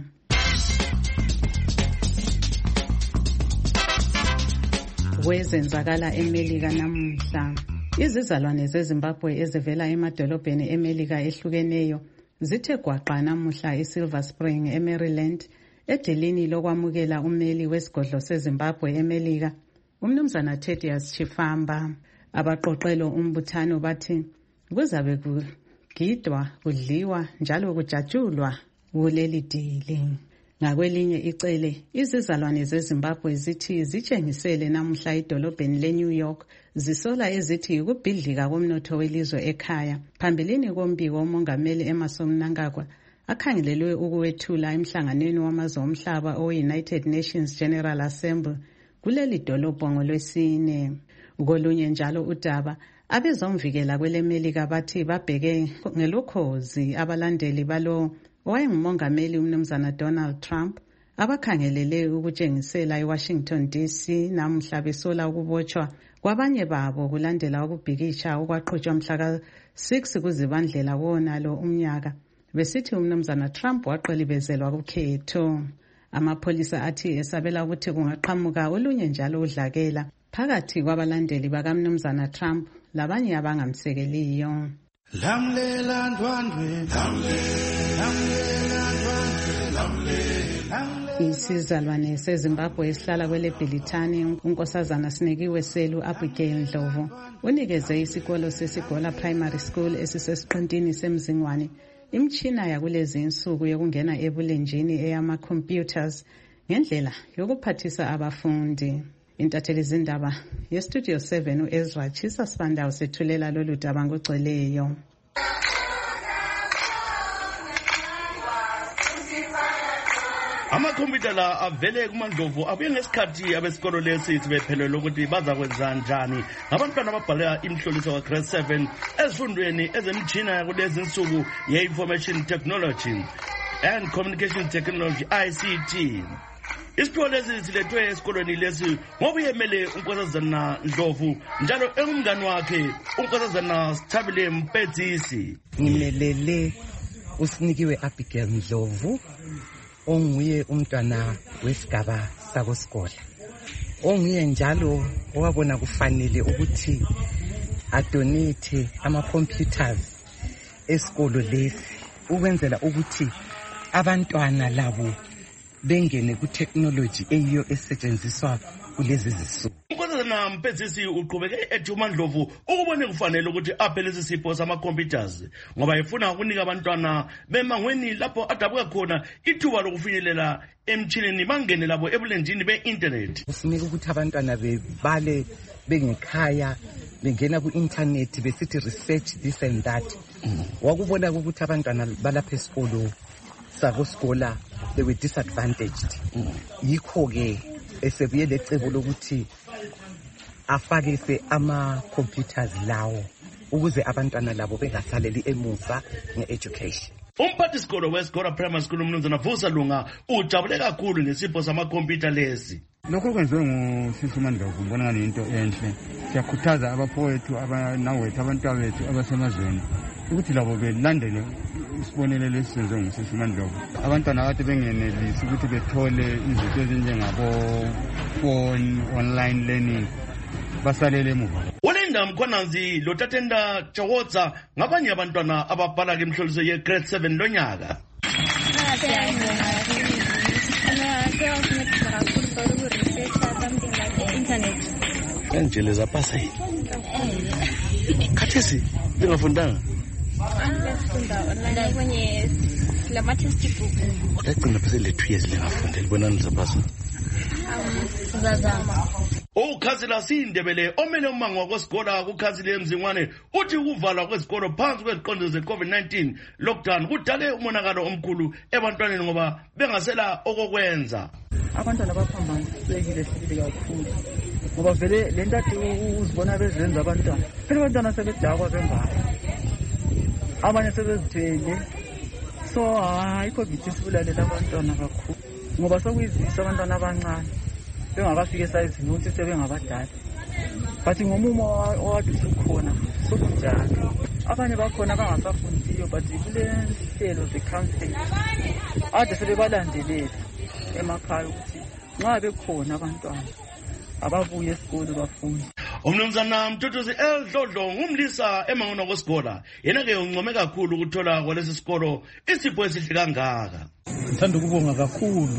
Kwezenzakala eMelika namuhla, izizalwane zeZimbabwe ezivela emadolobheni eMelika ehlukeneyo zithe gwaqa namuhla eSilver Spring eMaryland edilini lokwamukela ummeli wesigodlo seZimbabwe eMelika uMnumzana Thaddeus Chifamba. Abaqoqelo umbuthano bathi kuzabe kugidwa, kudliwa njalo kujatshulwa kuleli dili. Ngakwelinye icele, izizalwane zeZimbabwe zithi zitshengisele namuhla idolobheni leNew York zisola ezithi ukubhidlika komnotho welizwe ekhaya phambilini kombiko womongameli Emmerson Mnangagwa akhangelelwe ukuwethula emhlanganweni wamazwe omhlaba owe-United Nations General Assembly kuleli dolobho ngolwesine. Kolunye njalo udaba, abezomvikela kweleMelika bathi babheke ngelokhozi abalandeli balo owayengumongameli uMnumzana Donald Trump abakhangelele ukutshengisela eWashington D C namuhla besola ukubotshwa kwabanye babo kulandela ukubhikisha okwaqhutshwa mhla six kuZibandlela wonalo umnyaka besithi uMnumzana Trump waqelibezelwa kukhetho. Amapholisa athi esabela ukuthi kungaqhamuka olunye njalo udlakela phakathi kwabalandeli bakaMnumzana Trump labanye abangamsekeliyo. Lamlela ndwandwe, lamlela ndwandwe, lamlela. Isizalwane seZimbabwe esihlala kwele Bhilithani unkosazana Sinekiwe Selu Abigail Ndlovu unikeze isikolo seSigola Primary School esisesiqintini semzingwane imtshina yakulezi insuku yokungena ebulenjini eyama-computers ngendlela yokuphathisa abafundi. Intatheli zindaba yeStudio seven uEzra Chisa Sibanda usethulela lolu daba ngogcweleyo. Amakhompyutha la avele kumaNdlovu abuye ngesikhathi abesikolo lesi sibephelele ukuthi baza kwenza njani ngabantwana ababhalela imhloliso ka grade seven ezifundweni ezemtshina yakulezi insuku ye-Information Technology and Communication Technology I C T. Isipho lesi silethwe esikolweni lesi ngoba yemele unkosazana Ndlovu njalo engumngani wakhe unkosazana Sithabile Mpedzisi. Ngimelele uSinikiwe Abigail Ndlovu onguye umntwana wesigaba sakoSikola. ongiye njalo owabona kufanele ukuthi adonate ama-computers esikolo lesi ukwenzela ukuthi abantwana labo bengene ku-technology eyiyo esetshenziswa kulezi zisuku. Unkosazana Mpezisi uqhubeke ethi uMandlovu ukubone kufanele ukuthi aphe lesi sipho sama-computers ngoba efuna ukunika abantwana bemangweni lapho adabuka khona ithuba lokufinyelela emtshineni bangene labo ebulenjini be-internet. Kufuneka ukuthi abantwana bebale bengekhaya bengena ku-internet besithi research this and that. Wakubona ukuthi abantwana balapha esikolo sakoskola they were disadvantaged. Yikho-ke esebuye lecebo lokuthi afakise ama-computers lawo ukuze abantwana labo bengasaleli emuva nge-education. Umphathisikolo weSigora Primary School umnumzana Vusa Lunga ujabule kakhulu ngesipho samakhompyutha lesi. Lokho kwenziwe ngusisi uMandlovu ngibona ngani into enhle. Siyakhuthaza abafowethu abanawethu abantwabethu abasemazweni ukuthi labo belandele isibonelelo esisenziwe ngusisi uMandlovu. Abantwana kade bengenelisi ukuthi bethole izinto ezinjengabo phone online learning basalele emuva. Ulinda Mkhonanzi lo Tatenda Chawotsa ngabanye abantwana ababhala ke emhloliso ye grade seven lonyaka. Angela zapasa hii. Khathesi bengafundanga. Angifunda online kwenye lama textbook. Utagcina phese le two years lengafunda libonani zapasa. Um sizazama. Ukhazila Sindebele omele umango wakwesikolo kukhazile emzingwane uthi ukuvalwa kwesikolo phansi kweziqondiso ze-COVID nineteen lockdown kudale umonakalo omkhulu ebantwaneni ngoba bengasela okokwenza. Abantwana baphambanyisekile sibili kakhulu ngoba vele le ntathi uzibona bezenza abantwana phela abantwana sebedakwa bembala abanye sebezithwele so ayikho ngithi sibulalela abantwana kakhulu ngoba sokuyizisa abantwana abancane bengakafika esayizini ukuthi sebengabadala but ngomumo owade usukhona sokunjalo abanye bakhona abangasafundiyo but kule nhlelo ze-counseling ade sebebalandelela emakhaya ukuthi nxa bekhona abantwana ababuye esikolo bafunde. Umnumzana Mtutuzi Eldlodlo ngumlisa emangona kwesikolo yena ke uncome kakhulu ukuthola kwalesi sikolo isipho esihle kangaka. Ngithanda ukubonga kakhulu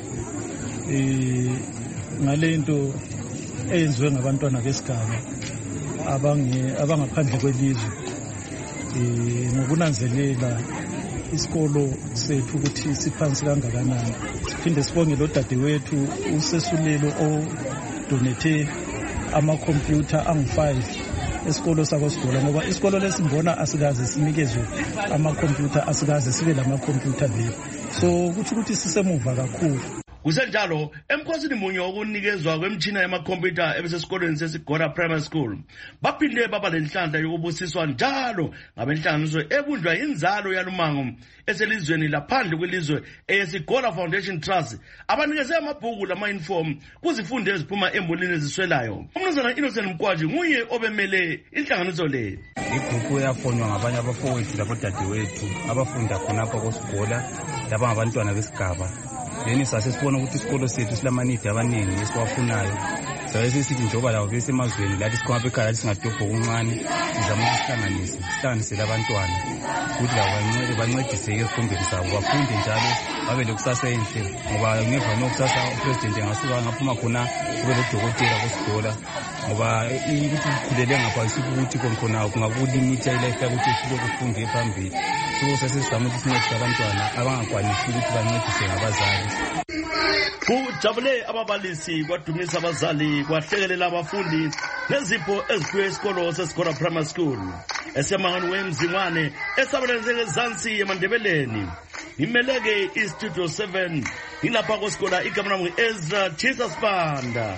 eh ngalento eyenziwe ngabantwana besigaba abange abangaphandle kwelizwe eh ngokunanzelela isikolo sethu ukuthi siphansi kangakanani. Siphinde sibonge lo dadewethu usesulelo o donate ama-computer angu-five esikolo sakosigola ngoba isikolo lesimbona asikaze sinikezwe ama-computer asikaze sibe lama-computer leyo so kuthi ukuthi sisemuva kakhulu. Kusenjalo emkhosini munye okunikezwa kwemtshina yamakhompyutha ebesesikolweni seSigora Primary School baphinde baba lenhlanhla yokubusiswa njalo ngabenhlanganiso ebunjwa inzalo yalumango eselizweni laphandle kwelizwe eyeSigora Foundation Trust abanikeze amabhuku lama-uniform kuzifundo eziphuma embolini eziswelayo. Umnumzana Innocent Mkwaji nguye obemele inhlanganiso le. Igrupu yafonwa ngabanye abafowethu labodadewethu abafunda khonapha kweSigora laba ngabantwana besigaba. Then sasesibona ukuthi isikolo sethu silamanidi abaningi esiwafunayo. Sabe sisithi njengoba lawo besemazweni lathi sikhona ekhaya singadobho okuncane sizama ukuhlanganisa sihlanganisele abantwana ukuthi labo bancede bancediseke ezifundweni zabo bafunde njalo babe lekusasa enhle ngoba ngemva nokusasa upresident engasuka ngaphuma khona kube lodokotela kwesikolo ngoba ukuthi sikhulele ngapha ukuthi khona kungakulimita ilife ukuthi silo kufunde phambili so sasizama ukuthi sincedise abantwana abangakwanisi ukuthi bancedise ngabazali. Kujabule ababalisi kwadumisa abazali kwahlekelela abafundi nezipho eziphiwe esikolo seSigora Primary School esemangweni wemzingwane esabelezeke ezansi eMandebeleni. Imeleke iStudio seven ilapha kwesikolo igama lami Ezra Chisa Spanda.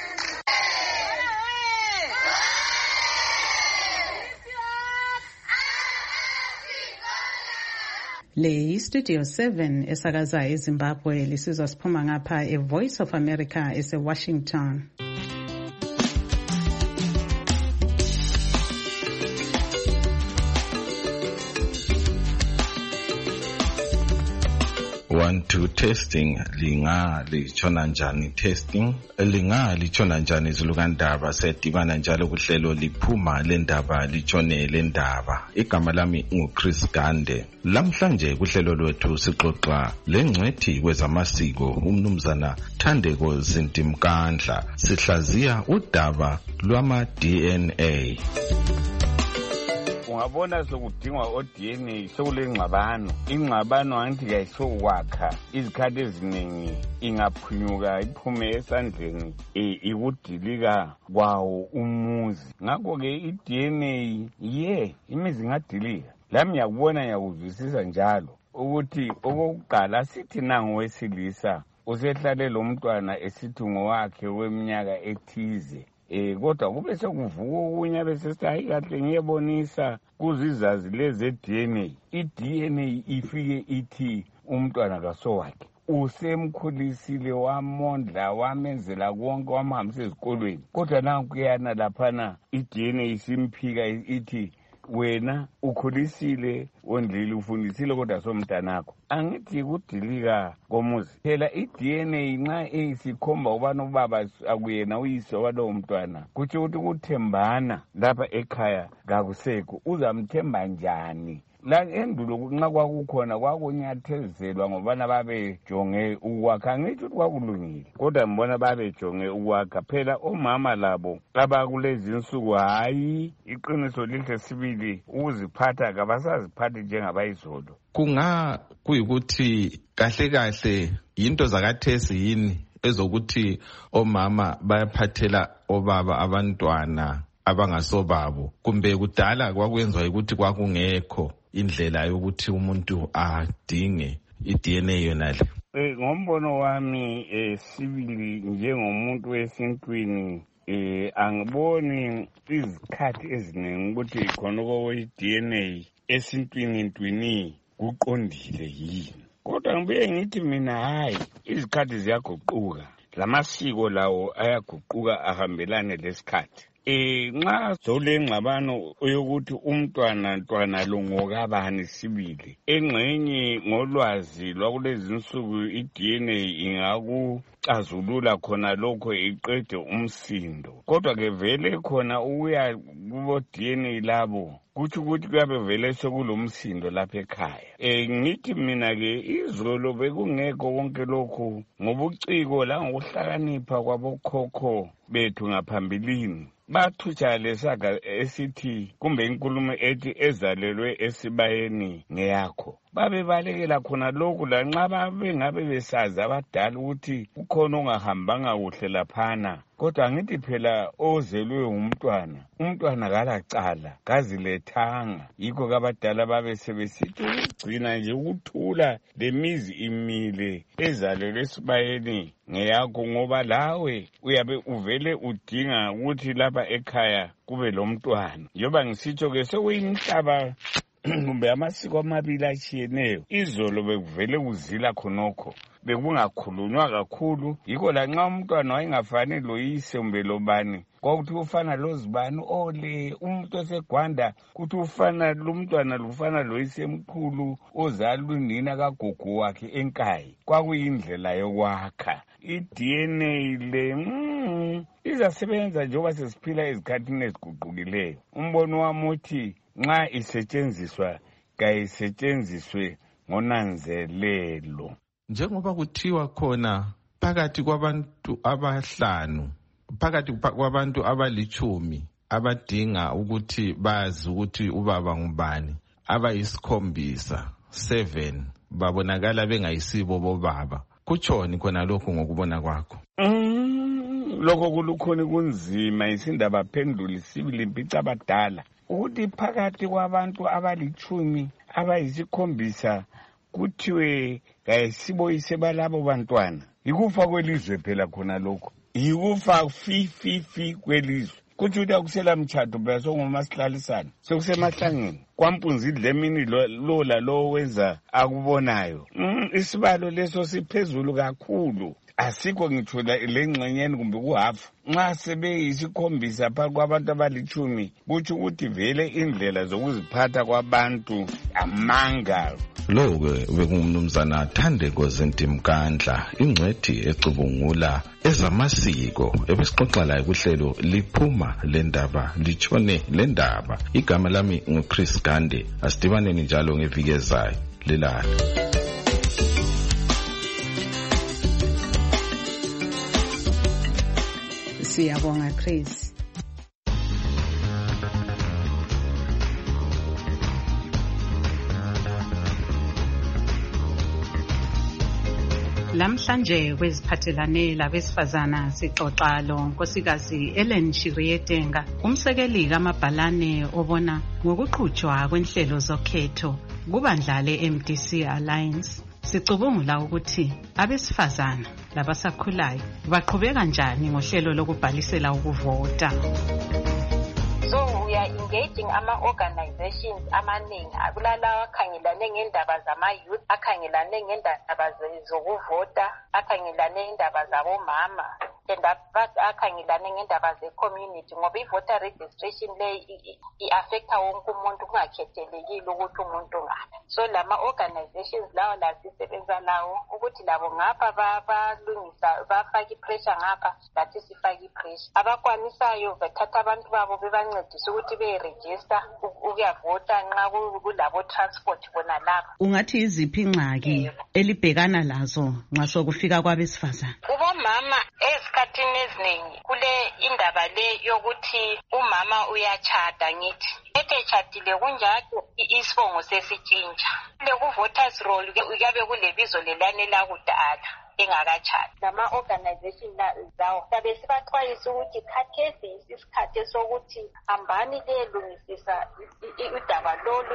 Le Studio seven esakaza eZimbabwe lisizwa siphuma ngapha eVoice of America eseWashington. one two testing linga lichona njani testing linga lichona njani izulukandaba sedibana njalo kuhlelo liphuma lendaba lichone lendaba. Igama lami nguChris Gande. Lamhlanje kuhlelo lwethu sixoxa lengcwethi kwezamasiko umnumzana Thandeko Zintimkandla. Sihlaziya udaba lwama D N A. Ungabona sokudingwa o D N A sokulengxabano. Ingxabano angithi kayisokwakha izikhathi eziningi ingaphunyuka iphume esandleni ikudilika kwawo umuzi. Ngakho ke i D N A ye imizi ngadilika. Lami yakubona yakuzwisisa njalo ukuthi okokuqala sithi nangu wesilisa usehlale lo mntwana esithi ngowakhe weminyaka ethize. Eh kodwa kube sekuvuka okunye bese sayi kahle ngiyebonisa kuzizazi leze D N A. I D N A ifike ithi umntwana kasowakhe usemkhulisile wamondla wamenzela konke wamhambisa ezikolweni. Kodwa nanku yana laphana i D N A isimphika ithi wena ukhulisile wondlile ufundisile kodwa somntanakho. Angithi kudilika komuzi phela i D N A nxa eyisikhomba ubani ubaba akuyena uyise walowo mntwana kuthi ukuthi kuthembana lapha ekhaya kakusekho uzamthemba njani. La endulo nxa kwakukhona kwakunyathezelwa ngobana babejonge ukwakha. Ngithi kwakulungile kodwa mbona babejonge ukwakha phela omama labo abakulezi insuku hayi iqiniso lihle sibili ukuziphatha kabasaziphathi njengabayizolo. Kunga kuyikuthi kahle kahle into zakathesi yini ezokuthi omama bayaphathela obaba abantwana abangasobabo kumbe kudala kwakwenziwa ukuthi kwakungekho indlela yokuthi umuntu adinge i D N A yonale. Eh ngombono wami eh sibili njengomuntu wesintwini eh angiboni izikhathi eziningi ukuthi khona ko i D N A esintwini ntwini kuqondile yini. Kodwa ngibuye ngithi mina hayi izikhathi ziyaguquka lamasiko lawo ayaguquka ahambelane lesikhathi. Eh nxa solengxabano yokuthi umntwana ntwana lo ngokabani sibili engxenye ngolwazi lwakulezi insuku i D N A ingakucazulula khona lokho iqede umsindo. Kodwa ke vele khona ukuya kubo D N A labo kuthi ukuthi kuyabe vele sokulomsindo lapha ekhaya. Eh ngithi mina ke izolo bekungekho konke lokho ngobuciko la ngokuhlakanipha kwabokhokho bethu ngaphambilini. Bathutsha lesaga esithi kumbe inkulumo ethi ezalelwe esibayeni ngeyakho. Babebalekela khona lokhu lanxa babe ngabe besazi abadala ukuthi ukhona ongahambanga kuhle laphana. Kodwa ngithi phela ozelwe umntwana umntwana kalacala kazilethanga. Yikho kabadala babe sebesithi ugcina nje ukuthula lemizi imile ezalelwe esibayeni ngeyakho ngoba lawe uyabe uvele udinga ukuthi lapha ekhaya kube lo mntwana. Njoba ngisitsho ke sekuyinhlaba kumbe amasiko amabili achiyeneyo. Izolo bekuvele kuzila khonokho bekungakhulunywa kakhulu. Yikho lanxa umntwana wayengafani loyise kumbe lobani kwakuthi ufana lozibani ole umuntu osegwanda kuthi ufana lo mntwana lufana loyise emkhulu ozala unina kagogo wakhe enkayi. Kwakuyindlela yokwakha i D N A le mm, izasebenza njengoba sesiphila ezikhathini eziguqukileyo. Umbono wami uthi nxa isetshenziswa kayisetshenziswe ngonanzelelo. Njengoba kuthiwa khona phakathi kwabantu abahlanu phakathi kwabantu abalichumi abadinga ukuthi bazi ukuthi ubaba ngubani abayisikhombisa seven babonakala bengayisibo bobaba. Kutshoni khona lokho ngokubona kwakho? Mm, lokho kulukhona kunzima isindaba phendula isibili impica abadala ukuthi phakathi kwabantu abalichumi abayisikhombisa kuthiwe kayisiboyise balabo bantwana. Yikufa kwelizwe phela khona lokho. Yikufa fi fi fi kwelizwe. Kuthi ukuthi akusela mtshado phela sokungumasihlalisana. Sokusemahlangeni. Kwampunzi idlemini lola lo wenza akubonayo. Mm, isibalo leso siphezulu kakhulu. asikho ngitho lengxenyeni kumbe kuhafu nxa sebeyisikhombisa phakathi kwabantu abalitshumi kutsho ukuthi vele indlela zokuziphatha kwabantu amanga. Lo-ke bekungumnumzana Thandeko Zintimkandla, ingcwethi ecubungula ezamasiko, ebesixoxa laye kuhlelo liphuma lendaba litshone lendaba. Igama lami nguChris Gande, asidibaneni njalo ngeviki ezayo. Lelala. Siyabonga Chris. Lamhlanje kweziphathelane labesifazana sixoxa lo nkosikazi Ellen Shiriyetenga, umsekeli kamabhalane obona ngokuqhutshwa kwenhlelo zokhetho kubandla le-M D C Alliance. Sicubungula ukuthi abesifazana labasakhulayo baqhubeka njani ngohlelo lokubhalisela ukuvota. So we are engaging ama-organizations amaningi akulalawa akhangelane ngendaba zama-youth, akhangelane ngendaba zokuvota, akhangelane ngendaba zabomama, and akhangelane ngendaba ze-community, ngoba i-voter registration le i-affecta wonke umuntu kungakhethelekile ukuthi umuntu ngaphi. So lama-organizations lawo lasisebenza lawo ukuthi labo ngapha balungisa bafake i-pressure ngapha, lathi sifake i-pressure. Abakwanisayo bethatha abantu babo bebancedisa ukuthi be-register ukuyavota nxa kulabo transport bona lapha. Ungathi iziphi ingxaki elibhekana lazo nxa sokufika kwabesifazana? Kubomama esikhathini eziningi kule indaba le yokuthi umama uyachata ngithi. Ethetshadile kunjalo isibongo sesitshintsha. Le ku-voters roll kuyabe kulebizo lelane lakudala engakachati. Lama-organization zawo sabe sibaxwayisa ukuthi khathesi isikhathi sokuthi hambani lelungisisa udaba lolu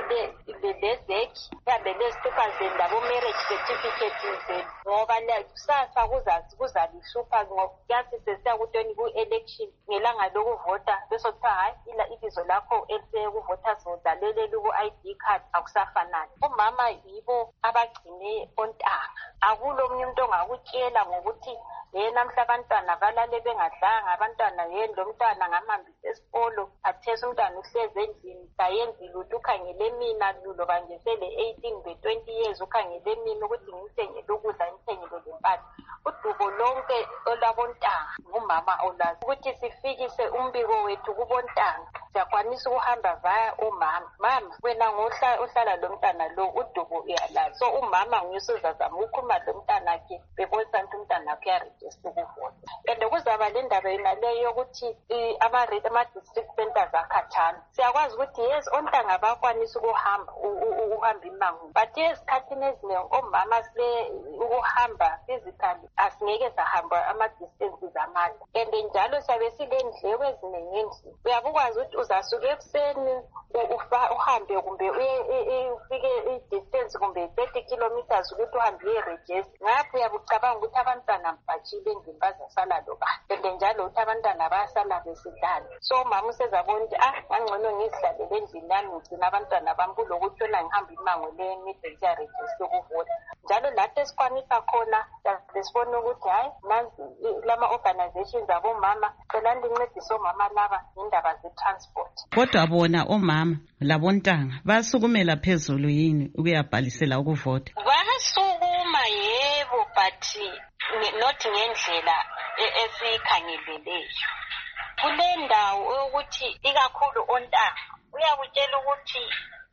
lezekhi yabe lezihlupha zenu labo-marriage certificate zenu ngoba kusasa kuzalihlupha ngokuyathi sesiyakutweni ku-election ngelanga lokuvota besokuthiwa hayi ibizo lakho elisekuvotas udlaleleli ku-I D card akusafanani. Omama yibo abagcine ontanga. Akulo omunye umuntu ongakutshela ngokuthi yena namhla abantwana balale bengadlanga, abantwana yeni lo mntwana ngamhambisa esikolo, athesa umntwana uhlezi endlini kayenzi lutho, ukhangele mina lulo bangesele eighteen be-twenty years ukhangele mina ukuthi ngimthengele ukudla ngimthengele lempahla. Udubo lonke olabontanga ngumama olazi ukuthi sifikise umbiko wethu kubontanga. Siyakwanisa ukuhamba vaya umama. Mama wena ngohlala lo mntana lo udubo uyalazi. So umama nguyusuzazama ukhuluma lo mntana akhe bebonisa ukuthi umntana akhe uyarejista ukuvota. And kuzaba le ndaba yonaleyo yokuthi ama-district centers akhathana. Siyakwazi ukuthi yes ontanga bakwanisa ukuhamba ukuhamba imango, but esikhathini eziningi omama sile ukuhamba physically asingeke sahamba ama-distances amade. And njalo siyabe silendleko eziningi endlini. Uyabukwazi ukuthi uzasuka ekuseni uhambe kumbe ufike i-distance kumbe thirty kilometers ukuthi uhambe uye-register. Ngapho uyabucabanga ukuthi abantwana mbhajile endlini bazasala loba. And njalo ukuthi abantwana bayasala besidlala. So umama usezabona ukuthi ah ngangcono ngizidlalele endlini yami ngigcina abantwana bami kulokuthi yona ngihamba imango le emide ngiya-register ukuvota. Njalo lathi esikwanisa khona besibona ukuthi hayi nansi lama-organizations abomama celani lincedise omama laba ngendaba ze-transport. Kodwa bona omama labontanga basukumela phezulu yini ukuyabhalisela ukuvota? Basukuma yebo, but not ngendlela esikhangeleleyo. Kule ndawo ukuthi ikakhulu ontanga uyakutshela ukuthi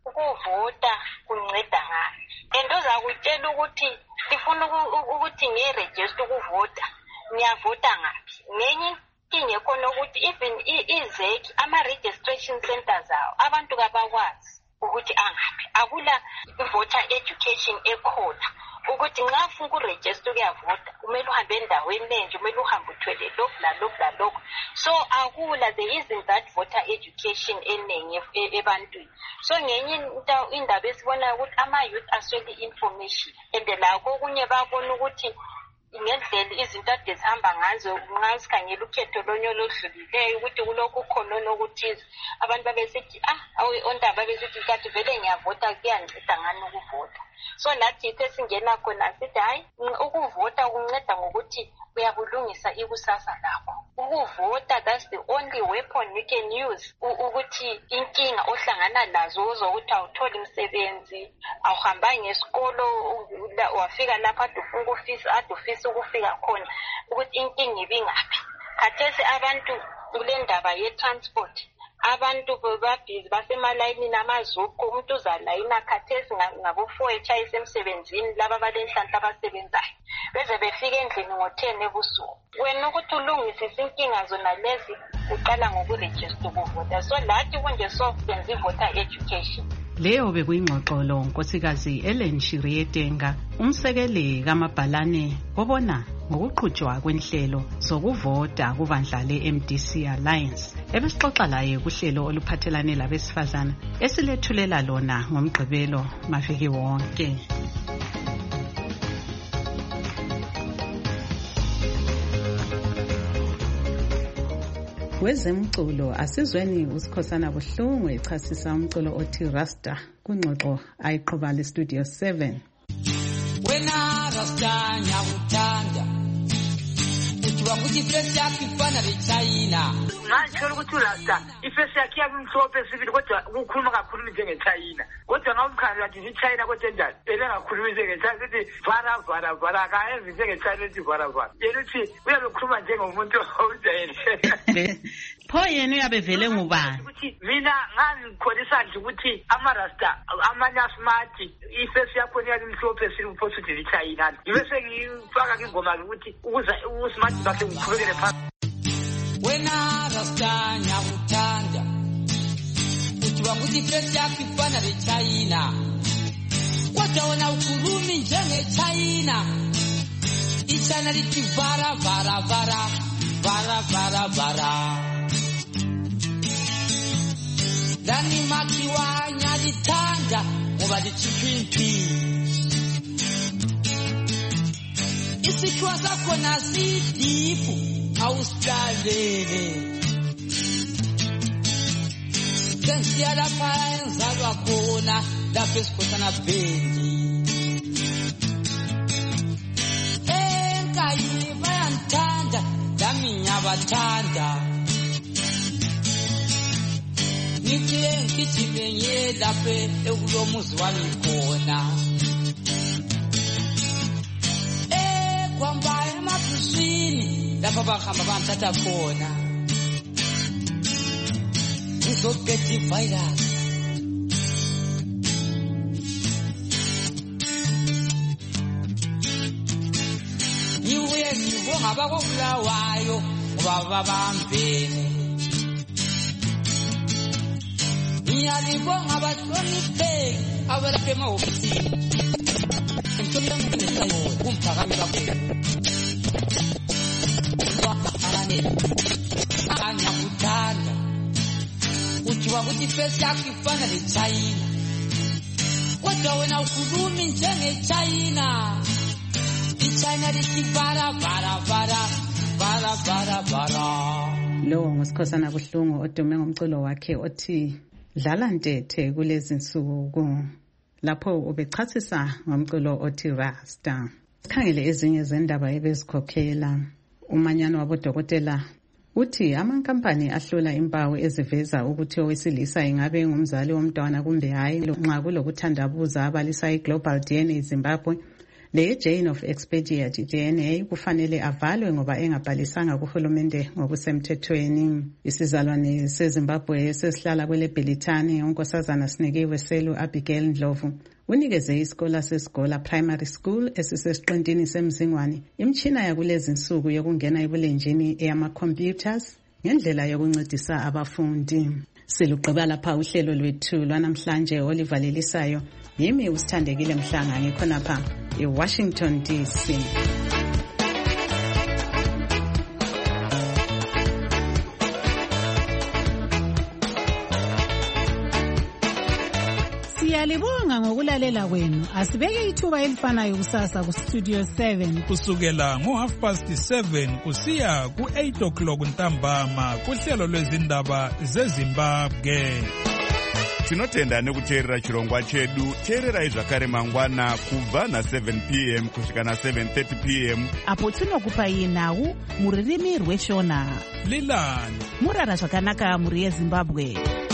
ukuvota kunceda ngani. And uzakutshela ukuthi ifuna ukuthi ngiye-register ukuvota ngiyavota ngaphi. Ngenye inkinga ekhona ukuthi even izekhi ama-registration centers awo abantu kabakwazi ukuthi angaphi. Akula i-voter education ekhona ukuthi nxa ufuna ukurejista ukuyavota kumele uhambe endaweni lenje, kumele uhambe uthwele lokhu lalokhu lalokhu. So akula, there isn't that voter education eningi ebantwini. So ngenye indaba esibonayo ukuthi ama-youth aswele information, and lakho okunye babona ukuthi ngendlela izinto ade zihamba ngazo ngazikhangela ukhetho lonyolo oludlulileyo ukuthi kulokhu khona nokuthize abantu babesithi ah ondaba babesithi kathi vele ngiyavota kuyanceda ngani ukuvota. So nathi ithe singena khona sithi hayi ukuvota kunceda ngokuthi uyabulungisa ikusasa lakho. Ukuvota, that's the only weapon you can use ukuthi inkinga ohlangana nazo uzokuthi awutholi umsebenzi awuhamba ngesikolo wafika lapha adufuna ukufisa adufisa ukufika khona ukuthi inkinga ibingaphi. Khathesi abantu kule ndaba ye-transport abantu babhizi basemalayini amazuku umuntu uzalayina khathesi ngabo-four etshayisa emsebenzini laba balenhlanhla abasebenzayo beze befike endlini ngo-ten ebusuku. Wena ukuthi ulungisise inkinga zona lezi uqala ngokurejista ukuvota. So lathi kunje so senza i-voter education. Leyo bekuyingxoxolo nkosikazi Ellen Shirietenga, umsekeli kamabhalane obona ngokuqhutshwa kwenhlelo zokuvota kubandla le-M D C Alliance. Ebesixoxa laye kuhlelo oluphathelane labesifazana esilethulela lona ngomgqibelo maviki wonke. Wezemculo asizweni uSikhosana Buhlungu echasisa umculo othi Rasta kungxoxo ayiqhuba le Studio seven. Wena Rasta nyakuthanda uthi ukuthi face yakho ifana leChina. Manje ukuthi Rasta ifase yakhe yamhlophe sibili kodwa ukukhuluma kakhulu njengeChina. Kodwa ngomkhaya ukuthi iChina kodwa njani? Ele kakhulu njengeChina ukuthi vara vara vara kayenzi njengeChina ukuthi vara vara. Yeluthi uyabekhuluma njengomuntu ojayele. Pho yena uyabevele ngubani? Ukuthi mina ngangikholisa nje ukuthi ama-Rasta amanya smart ifase yakho yamhlophe sibili uphosa ukuthi iChina. Ibese ngifaka ingoma ukuthi ukuza usmart bakhe ngikhulekele phakathi. Wena Rasta nyakuthanda uthi wakuthi face yakho ifana leChina kodwa wena ukhulumi njengeChina. iChina lithi vara vara vara vara vara vara Dani makiwa nyalithanda ngoba lichiphimphi isikhiwa sakho nasidipu awusilalele sensiya lapha enzalwa khona lapha esikhosana bendi enkayi bayantanda lami ngiyabathanda ngithe ngigijime ngiye lapha ekulomuzi wami khona ekwamba emabhusini lapha bahamba banthatha khona ngizogeta ivirus ngibuye ngibonga abakobulawayo ngoba babambene ngiyalibonga abahlonipheki abalapha emahofisini kumphakame kakhulu anyakuthanda uthi wakuthi face yakho ifana leChina kodwa wena ukhulumi njengeChina. iChina lithi vara vara vara vara vara vara. Lo nguSikhosana Buhlungu odume ngomculo wakhe othi dlala ntethe kulezi nsuku lapho ubechasisa ngomculo othi Rasta. Sikhangele ezinye zendaba ebezikhokhela. Umanyano wabodokotela uthi amankampani ahlola impawu eziveza ukuthi owesilisa ingabe ngumzali womntwana kumbe hayi nxa kulokuthandabuza abalisa iGlobal D N A Zimbabwe le Chain of Expedient D N A kufanele avalwe ngoba engabhalisanga kuhulumende ngokusemthethweni. Isizalwane seZimbabwe sesihlala kwele Belitani unkosazana Sinekiwe Selu Abigail Ndlovu unikeze isikole seSigola Primary School esisesiqintini semzingwane imtshina yakulezi insuku yokungena ebulenjini eyama computers ngendlela yokuncedisa abafundi. Siluqhubeka lapha uhlelo lwethu lwanamhlanje olivalelisayo. Yimi usithandekile Mhlanga ngikhonapha eWashington D C. Siyalibonga ngokula ukulalela kwenu. Asibeke ithuba elifanayo kusasa ku Studio seven kusukela ngo half past seven kusiya ku eight o'clock ntambama kuhlelo lwezindaba zeZimbabwe. Tinotenda nekuteerera chirongwa chedu. Teererai zvakare mangwana kubva na seven p m kusvika na seven thirty p m apo tinokupai nhau muririmi rweshona. Lilani murara zvakanaka muri yeZimbabwe.